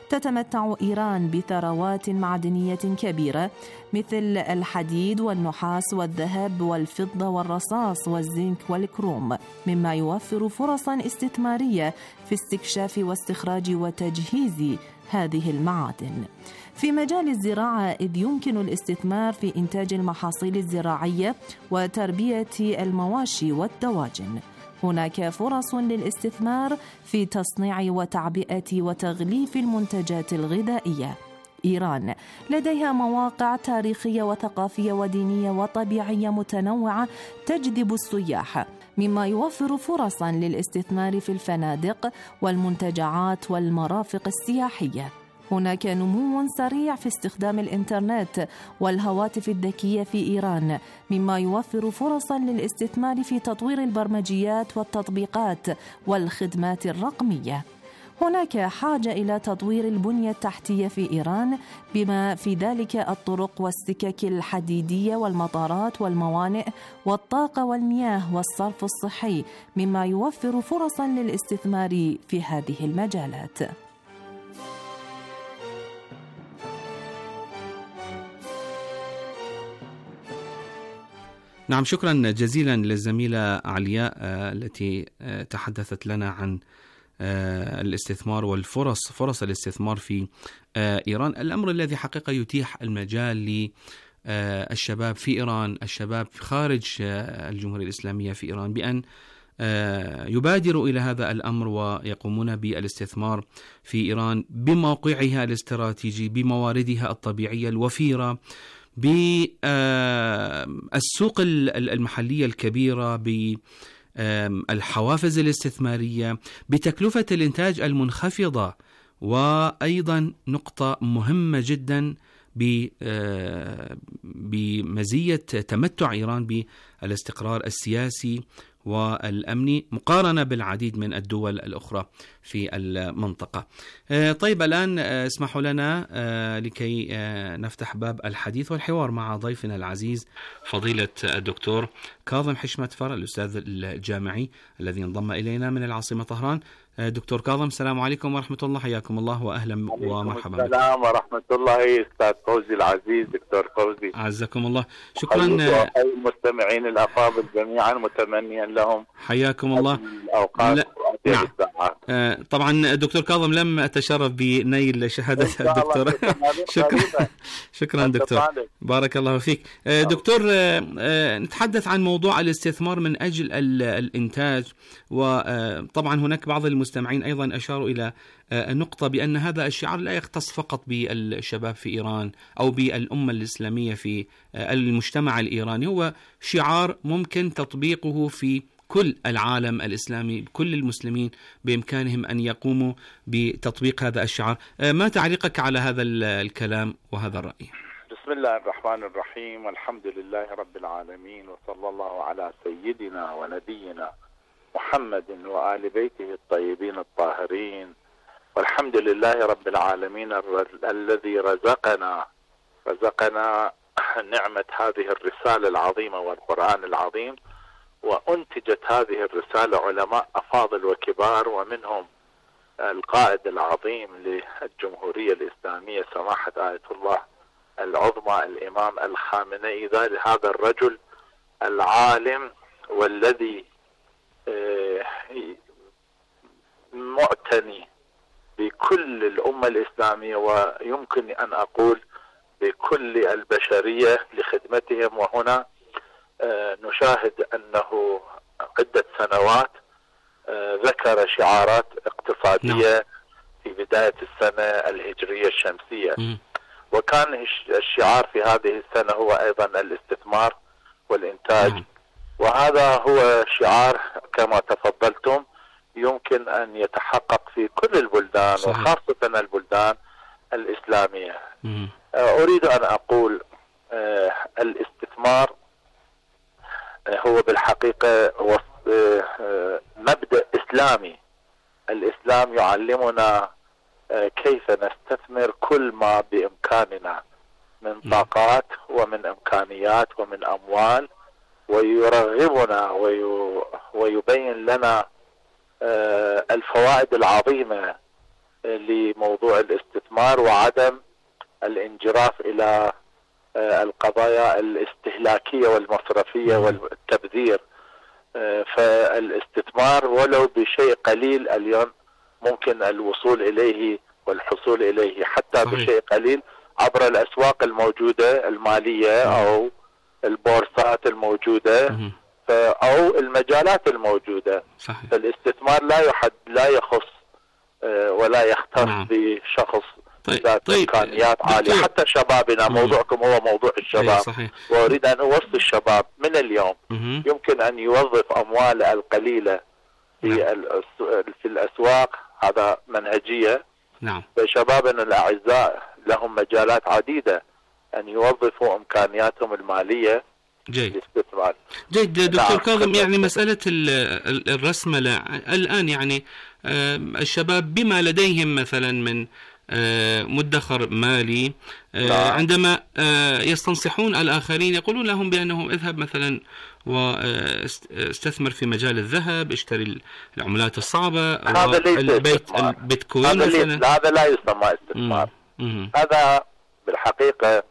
تتمتع إيران بثروات معدنية كبيرة مثل الحديد والنحاس والذهب والفضة والرصاص والزنك والكروم، مما يوفر فرصا استثمارية في استكشاف واستخراج وتجهيز هذه المعادن. في مجال الزراعة، إذ يمكن الاستثمار في إنتاج المحاصيل الزراعية وتربية المواشي والدواجن. هناك فرص للاستثمار في تصنيع وتعبئة وتغليف المنتجات الغذائية. إيران لديها مواقع تاريخية وثقافية ودينية وطبيعية متنوعة تجذب السياح، مما يوفر فرصا للاستثمار في الفنادق والمنتجعات والمرافق السياحية. هناك نمو سريع في استخدام الإنترنت والهواتف الذكية في إيران، مما يوفر فرصا للاستثمار في تطوير البرمجيات والتطبيقات والخدمات الرقمية. هناك حاجة إلى تطوير البنية التحتية في إيران، بما في ذلك الطرق والسكك الحديدية والمطارات والموانئ والطاقة والمياه والصرف الصحي، مما يوفر فرصا للاستثمار في هذه المجالات. نعم، شكرا جزيلا للزميلة علياء التي تحدثت لنا عن الاستثمار والفرص فرص الاستثمار في إيران، الأمر الذي حقيقة يتيح المجال للشباب في إيران، الشباب خارج الجمهورية الإسلامية في إيران، بأن يبادروا إلى هذا الأمر ويقومون بالاستثمار في إيران بموقعها الاستراتيجي، بمواردها الطبيعية الوفيرة، بالسوق المحلية الكبيرة، بالحوافز الاستثمارية، بتكلفة الإنتاج المنخفضة، وأيضا نقطة مهمة جدا بمزية تمتع إيران بالاستقرار السياسي والأمني مقارنة بالعديد من الدول الأخرى في المنطقة. طيب، الآن اسمحوا لنا لكي نفتح باب الحديث والحوار مع ضيفنا العزيز فضيلة الدكتور كاظم حشمتفر، الأستاذ الجامعي الذي انضم إلينا من العاصمة طهران. دكتور كاظم، السلام عليكم ورحمة الله، حياكم الله وأهلا ومرحبا. السلام ورحمة الله أستاذ فوزي العزيز، دكتور فوزي، عزكم الله. شكرا. المستمعين الأفاضل جميعا متمنيا لهم حياكم الله. الأوقات نعم. آه طبعا دكتور كاظم لم أتشرف بنيل شهادة الدكتور. شكرا شكرا دكتور، بارك الله فيك. آه دكتور، آه آه نتحدث عن موضوع الاستثمار من أجل الإنتاج، وطبعا هناك بعض المستمعين أيضا أشاروا إلى النقطة بأن هذا الشعار لا يختص فقط بالشباب في إيران أو بالأمة الإسلامية في المجتمع الإيراني، هو شعار ممكن تطبيقه في كل العالم الإسلامي، كل المسلمين بإمكانهم أن يقوموا بتطبيق هذا الشعار. ما تعليقك على هذا الكلام وهذا الرأي؟ بسم الله الرحمن الرحيم، والحمد لله رب العالمين، وصلى الله على سيدنا ونبينا محمد وآل بيته الطيبين الطاهرين، والحمد لله رب العالمين الذي رزقنا رزقنا نعمة هذه الرسالة العظيمة والقرآن العظيم، وأنتجت هذه الرسالة علماء أفاضل وكبار، ومنهم القائد العظيم للجمهورية الإسلامية سماحة آية الله العظمى الإمام الخامنئي، هذا الرجل العالم والذي معتني بكل الأمة الإسلامية، ويمكن أن أقول بكل البشرية لخدمتهم. وهنا نشاهد أنه عدة سنوات ذكر شعارات اقتصادية في بداية السنة الهجرية الشمسية، وكان الشعار في هذه السنة هو أيضا الاستثمار والإنتاج، وهذا هو شعار كما تفضلتم يمكن أن يتحقق في كل البلدان وخاصة البلدان الإسلامية. أريد أن أقول الاستثمار هو بالحقيقة مبدأ إسلامي. الإسلام يعلمنا كيف نستثمر كل ما بإمكاننا من طاقات ومن إمكانيات ومن أموال، ويرغبنا ويبين لنا الفوائد العظيمة لموضوع الاستثمار وعدم الانجراف إلى القضايا الاستهلاكية والمصرفية والتبذير. فالاستثمار ولو بشيء قليل اليوم ممكن الوصول إليه والحصول إليه حتى صحيح. بشيء قليل عبر الأسواق الموجودة المالية أو البورصات الموجودة أو المجالات الموجودة. صحيح. فالاستثمار لا يحد لا يخص ولا يختص نعم. بشخص طيب. ذات طيب. إمكانيات عالية. حتى شبابنا، موضوعكم هو موضوع الشباب. صحيح. وأريد أن أوصي الشباب من اليوم مم. يمكن أن يوظف أمواله القليلة في, نعم. في الأسواق. هذا منهجية. نعم. فشبابنا الأعزاء لهم مجالات عديدة أن يوظفوا إمكانياتهم المالية جيد للاستثمار. جيد دكتور كاظم، يعني مسألة الرسملة الآن، يعني الشباب بما لديهم مثلا من مدخر مالي عندما يستنصحون الآخرين يقولون لهم بأنهم اذهب مثلا واستثمر في مجال الذهب، اشتري العملات الصعبة، البيت البيتكوين مثلا. هذا لا يسمى استثمار. مم. هذا بالحقيقة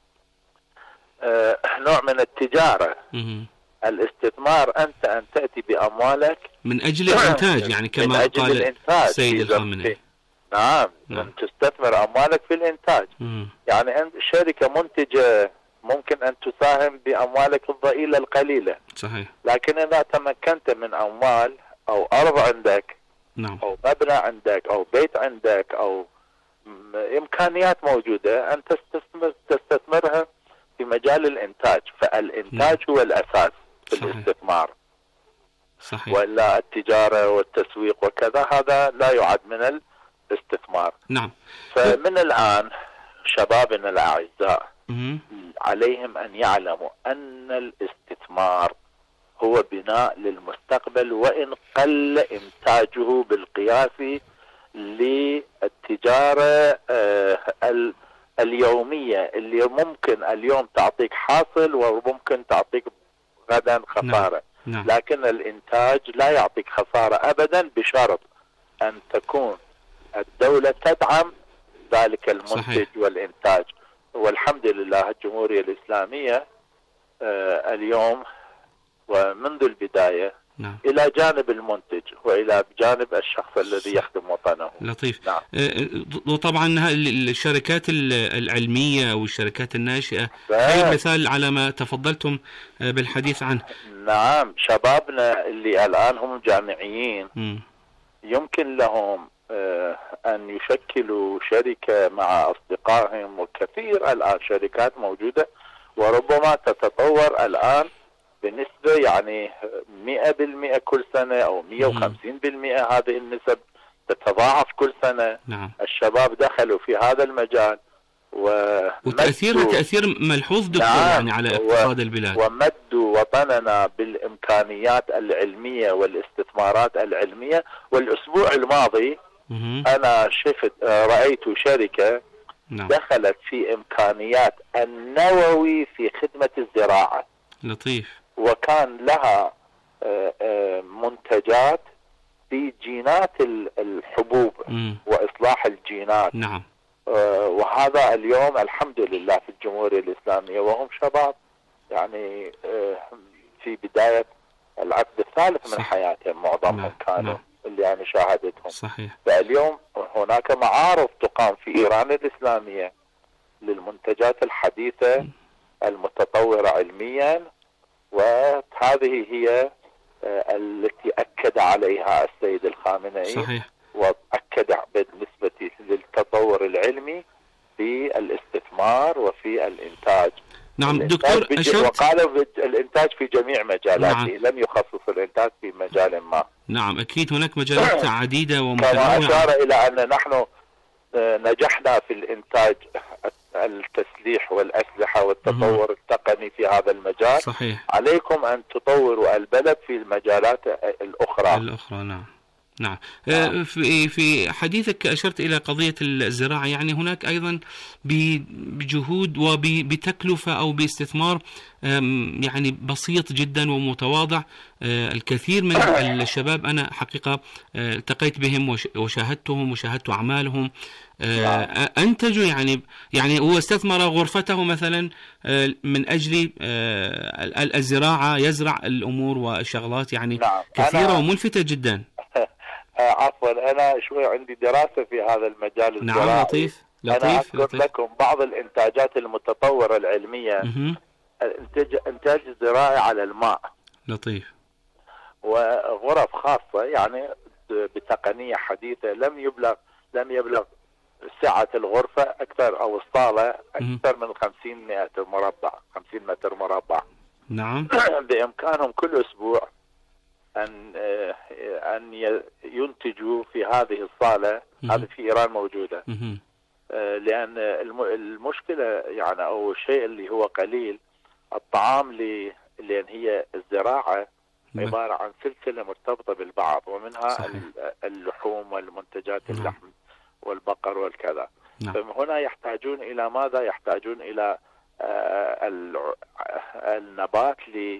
نوع من التجارة. مم. الاستثمار أنت أن تأتي بأموالك من أجل الإنتاج، يعني كما قال السيد الخامنئي. نعم. نعم، تستثمر أموالك في الإنتاج. مم. يعني أنت شركة منتجة ممكن أن تساهم بأموالك الضئيلة القليلة. صحيح. لكن إذا تمكنت من أموال أو أرض عندك، نعم. أو مبنى عندك أو بيت عندك أو إمكانيات موجودة، أن تستثمر تستثمرها في مجال الإنتاج. فالإنتاج نعم. هو الأساس في صحيح. الاستثمار. صحيح. وإلا التجارة والتسويق وكذا هذا لا يعد من الاستثمار. نعم. فمن الآن شبابنا الأعزاء مم. عليهم أن يعلموا أن الاستثمار هو بناء للمستقبل، وإن قل إنتاجه بالقياس للتجارة اليومية اللي ممكن اليوم تعطيك حاصل وممكن تعطيك غدا خسارة. نعم. لكن الإنتاج لا يعطيك خسارة أبدا بشرط أن تكون الدولة تدعم ذلك المنتج. صحيح. والإنتاج. والحمد لله الجمهورية الإسلامية آه اليوم ومنذ البداية نعم. إلى جانب المنتج وإلى جانب الشخص الذي يخدم وطنه. لطيف. نعم. وطبعا الشركات العلمية أو الشركات الناشئة هي مثال على ما تفضلتم بالحديث عنه. نعم. شبابنا اللي الآن هم جامعيين م. يمكن لهم أن يشكلوا شركة مع أصدقائهم، وكثير الآن شركات موجودة وربما تتطور الآن بنسبة يعني مئة بالمئة كل سنة أو مئة وخمسين بالمئة. هذه النسب تتضاعف كل سنة. نعم. الشباب دخلوا في هذا المجال وتأثيرها تأثير ملحوظ دكتور. نعم. يعني على اقتصاد البلاد. ومدوا وطننا بالإمكانيات العلمية والاستثمارات العلمية. والأسبوع الماضي مم. أنا شفت رأيت شركة نعم. دخلت في إمكانيات النووي في خدمة الزراعة. لطيف. وكان لها منتجات في جينات الحبوب مم. وإصلاح الجينات. نعم. وهذا اليوم الحمد لله في الجمهورية الإسلامية وهم شباب يعني في بداية العقد الثالث من حياتهم معظمهم. نعم. كانوا نعم. اللي أنا شاهدتهم. صحيح. فاليوم هناك معارض تقام في إيران الإسلامية للمنتجات الحديثة المتطورة علميا، وهذه هي التي أكد عليها السيد الخامنئي. صحيح. وأكد بالنسبة للتطور العلمي في الاستثمار وفي الإنتاج. نعم دكتور أشرت. وقال الإنتاج في جميع مجالاته. نعم. لم يخصص الإنتاج في مجال ما. نعم أكيد هناك مجالات عديدة ومتنوعة. كما أشار إلى أن نحن نجحنا في الإنتاج التسليح والأسلحة والتطور م- التقني في هذا المجال. صحيح. عليكم أن تطوروا البلد في المجالات الأخرى. الأخرى. نعم. نعم. في في حديثك أشرت إلى قضية الزراعة، يعني هناك أيضا بجهود وبتكلفة أو باستثمار يعني بسيط جدا ومتواضع. الكثير من الشباب أنا حقيقة التقيت بهم وشاهدتهم وشاهدت أعمالهم أنتجوا، يعني يعني هو استثمر غرفته مثلا من أجل الزراعة، يزرع الأمور والشغلات يعني كثيرة وملفتة جدا. عفوا أنا شوي عندي دراسة في هذا المجال الزراعي. نعم لطيف لطيف. أنا أذكر لطيف. لكم بعض الإنتاجات المتطورة العلمية. مه. الإنتاج إنتاج الزراعي على الماء. لطيف. وغرف خاصة يعني بتقنية حديثة، لم يبلغ لم يبلغ سعة الغرفة أكثر أو الصالة أكثر من خمسين متر مربع خمسين متر مربع. نعم. بإمكانهم كل أسبوع أن أن ينتجوا في هذه الصالة. هذه في إيران موجودة. مه. لأن المشكلة يعني أو الشيء اللي هو قليل الطعام، لأن هي الزراعة عبارة عن سلسلة مرتبطة بالبعض، ومنها صحيح. اللحوم والمنتجات اللحم والبقر والكذا. نعم. فهنا يحتاجون إلى ماذا؟ يحتاجون إلى النبات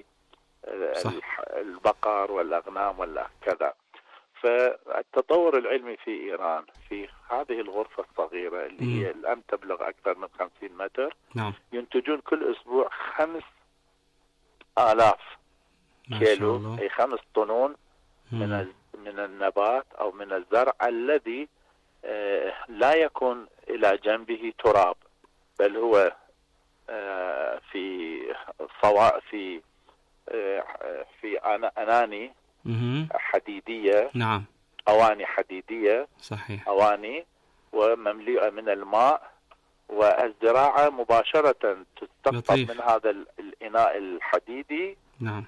للبقر والأغنام ولا كذا. فالتطور العلمي في إيران في هذه الغرفة الصغيرة اللي مم. هي الآن تبلغ أكثر من خمسين متر. نعم. ينتجون كل أسبوع خمس آلاف كيلو، أي خمس طنون من من النبات أو من الزرع الذي آه لا يكون إلى جنبه تراب، بل هو آه في صوا في آه في أناني حديدية. نعم. أواني حديدية. صحيح. أواني ومملوءة من الماء، والزراعة مباشرة تستقطب من هذا الإناء الحديدي. نعم.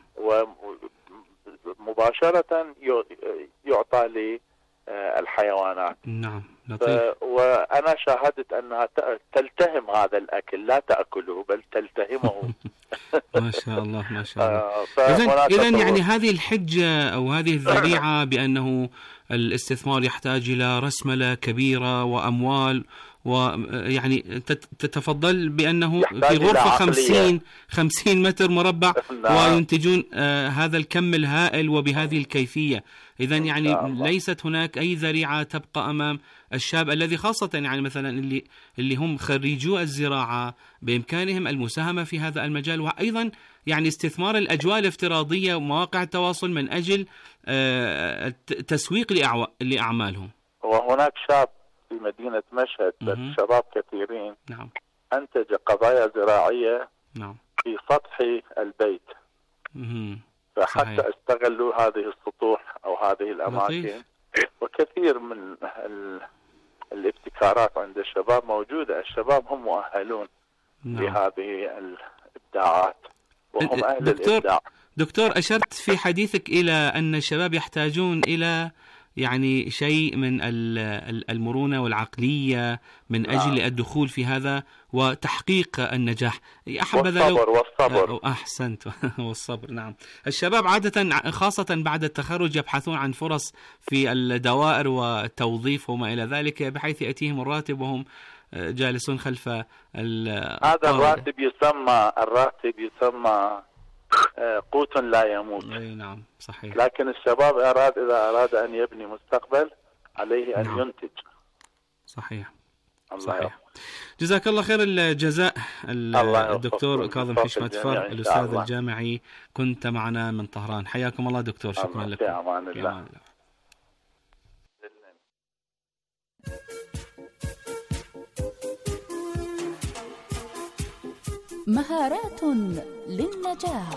ومباشرة يعطى للحيوانات. نعم. لطيف. وأنا شاهدت أنها تلتهم هذا الأكل، لا تأكله بل تلتهمه. ما شاء الله ما شاء الله. إذن يعني هذه الحجة أو هذه الذريعة بأنه الاستثمار يحتاج إلى رسملة كبيرة وأموال، ويعني تتفضل بأنه في غرفة خمسين خمسين متر مربع وينتجون آه هذا الكم الهائل وبهذه الكيفية. إذن يعني ليست هناك أي ذريعة تبقى أمام الشاب الذي خاصة يعني مثلا اللي اللي هم خريجو الزراعة، بإمكانهم المساهمة في هذا المجال، وأيضا يعني استثمار الأجواء الافتراضية ومواقع التواصل من أجل آه تسويق لأعمالهم. وهناك شاب في مدينة مشهد، بل شباب كثيرين. نعم. أنتج قضايا زراعية. نعم. في سطح البيت. مه. فحتى صحيح. استغلوا هذه السطوح أو هذه الأماكن. لطيف. وكثير من الابتكارات عند الشباب موجودة. الشباب هم مؤهلون. نعم. لهذه الإبداعات وهم أهل دكتور الإبداع. دكتور أشرت في حديثك إلى أن الشباب يحتاجون إلى يعني شيء من المرونة والعقلية من أجل نعم. الدخول في هذا وتحقيق النجاح. والصبر والصبر. أحسنت. والصبر. نعم. الشباب عادة خاصة بعد التخرج يبحثون عن فرص في الدوائر والتوظيف وما إلى ذلك، بحيث يأتيهم الراتب وهم جالسون خلف هذا الراتب يسمى الراتب يسمى قوت لا يموت. أي نعم صحيح. لكن الشباب أراد إذا أراد أن يبني مستقبل عليه أن نعم. ينتج. صحيح. الله صحيح. يحفظ. جزاك الله خير الجزاء الدكتور كاظم حشمت فر الأستاذ الجامعي، كنت معنا من طهران. حياكم الله دكتور. شكرا الله. لكم. في أمان الله. الله. مهارات للنجاح.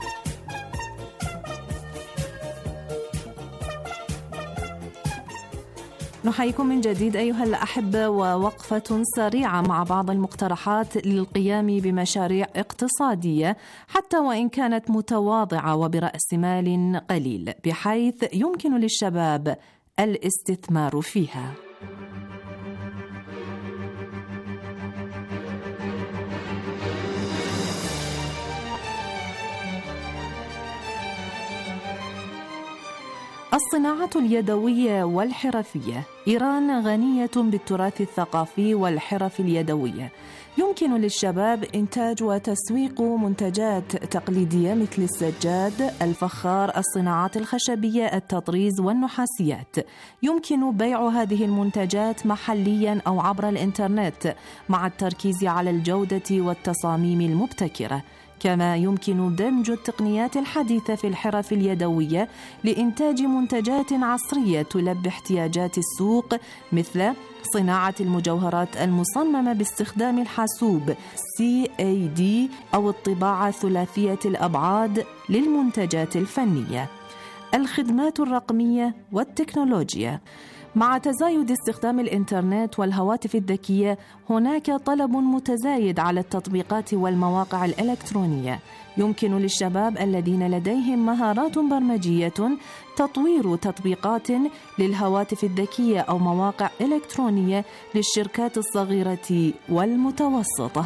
نحييكم من جديد أيها الأحبة، ووقفة سريعة مع بعض المقترحات للقيام بمشاريع اقتصادية حتى وإن كانت متواضعة وبرأس مال قليل، بحيث يمكن للشباب الاستثمار فيها. الصناعة اليدوية والحرفية. إيران غنية بالتراث الثقافي والحرف اليدوية. يمكن للشباب إنتاج وتسويق منتجات تقليدية مثل السجاد، الفخار، الصناعات الخشبية، التطريز والنحاسيات. يمكن بيع هذه المنتجات محلياً أو عبر الإنترنت مع التركيز على الجودة والتصاميم المبتكرة. كما يمكن دمج التقنيات الحديثة في الحرف اليدوية لإنتاج منتجات عصرية تلبي احتياجات السوق، مثل صناعة المجوهرات المصممة باستخدام الحاسوب سي إيه دي أو الطباعة ثلاثية الأبعاد للمنتجات الفنية. الخدمات الرقمية والتكنولوجيا. مع تزايد استخدام الإنترنت والهواتف الذكية، هناك طلب متزايد على التطبيقات والمواقع الإلكترونية. يمكن للشباب الذين لديهم مهارات برمجية تطوير تطبيقات للهواتف الذكية أو مواقع إلكترونية للشركات الصغيرة والمتوسطة.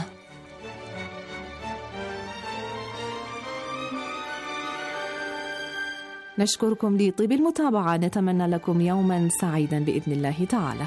نشكركم لطيب المتابعة، نتمنى لكم يوما سعيدا بإذن الله تعالى.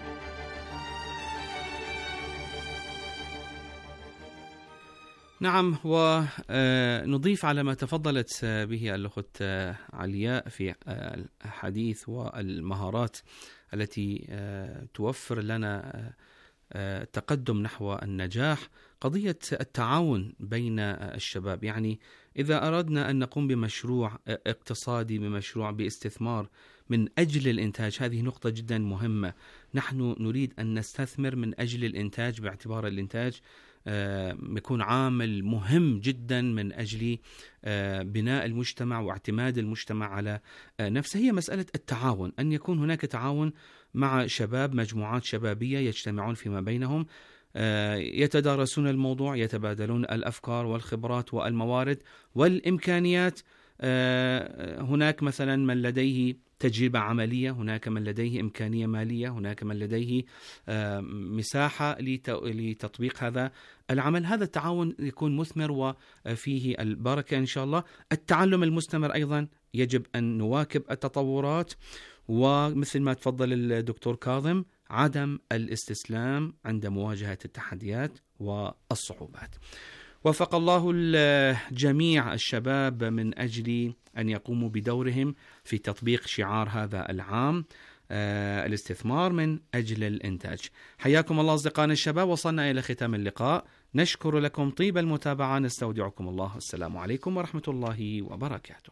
نعم، ونضيف على ما تفضلت به الأخت علياء في الحديث والمهارات التي توفر لنا التقدم نحو النجاح، قضية التعاون بين الشباب. يعني إذا أردنا أن نقوم بمشروع اقتصادي، بمشروع باستثمار من أجل الإنتاج، هذه نقطة جدا مهمة. نحن نريد أن نستثمر من أجل الإنتاج، باعتبار الإنتاج يكون عامل مهم جدا من أجل بناء المجتمع واعتماد المجتمع على نفسه. هي مسألة التعاون، أن يكون هناك تعاون مع شباب، مجموعات شبابية يجتمعون فيما بينهم، يتدارسون الموضوع، يتبادلون الأفكار والخبرات والموارد والإمكانيات. هناك مثلا من لديه تجربة عملية، هناك من لديه إمكانية مالية، هناك من لديه مساحة لتطبيق هذا العمل. هذا التعاون يكون مثمر وفيه البركة إن شاء الله. التعلم المستمر أيضا، يجب أن نواكب التطورات، ومثل ما تفضل الدكتور كاظم، عدم الاستسلام عند مواجهة التحديات والصعوبات. وفق الله الجميع الشباب من أجل أن يقوموا بدورهم في تطبيق شعار هذا العام، آه الاستثمار من أجل الإنتاج. حياكم الله أصدقائنا الشباب، وصلنا إلى ختام اللقاء. نشكر لكم طيب المتابعة، نستودعكم الله، السلام عليكم ورحمة الله وبركاته.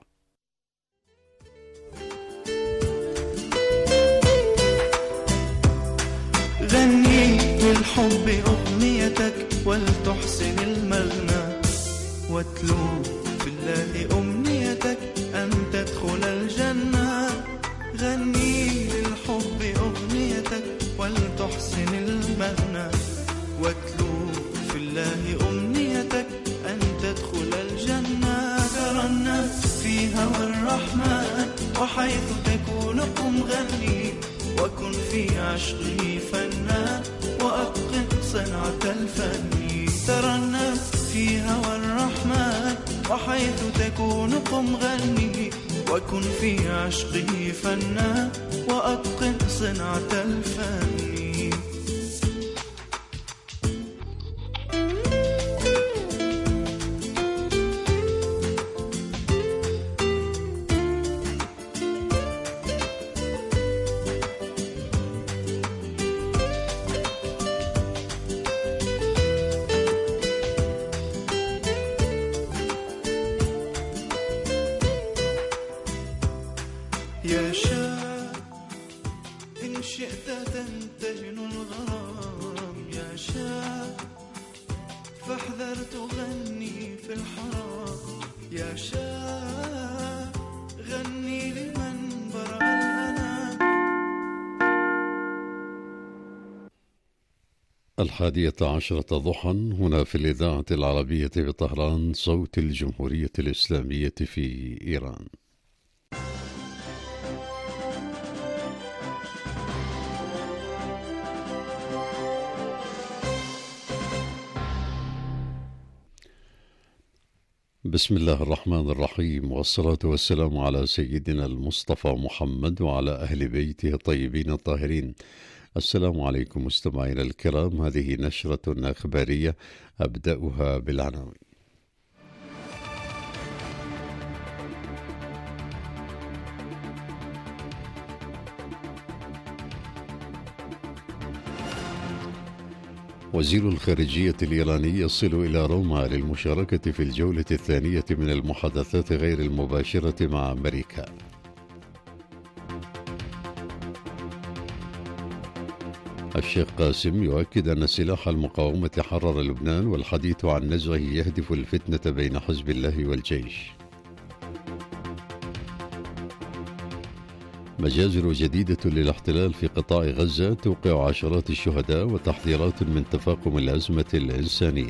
غني بالحب أغنيتك ولتحسن المغنى، واتلو في الله أمنيتك أن تدخل الجنة. غني بالحب أغنيتك ولتحسن المغنى، واتلو في الله أمنيتك أن تدخل الجنة. ترنم في هوى الرحمن وحيث تكون قم غني، وكن في عشقه فنان وأتقن صنعة الفن. ترنم في هوى الرحمن وحيث تكون قم غني، وكن في عشقه فنان وأتقن صنعة الفن. يا شاب إن شئت تنتجن الغرام، يا شاب فاحذر تغني في الحرام. يا شاب غني لمن برع الأنام. الحادية عشرة ضحى هنا في الإذاعة العربية بطهران، صوت الجمهورية الإسلامية في إيران. بسم الله الرحمن الرحيم، والصلاة والسلام على سيدنا المصطفى محمد وعلى أهل بيته الطيبين الطاهرين. السلام عليكم مستمعينا الكرام، هذه نشرة أخبارية أبدأها بالعناوين. وزير الخارجية الإيراني يصل إلى روما للمشاركة في الجولة الثانية من المحادثات غير المباشرة مع أمريكا. الشيخ قاسم يؤكد أن سلاح المقاومة حرر لبنان، والحديث عن نزعه يهدف الفتنة بين حزب الله والجيش. مجازر جديدة للاحتلال في قطاع غزة توقع عشرات الشهداء وتحذيرات من تفاقم الأزمة الإنسانية.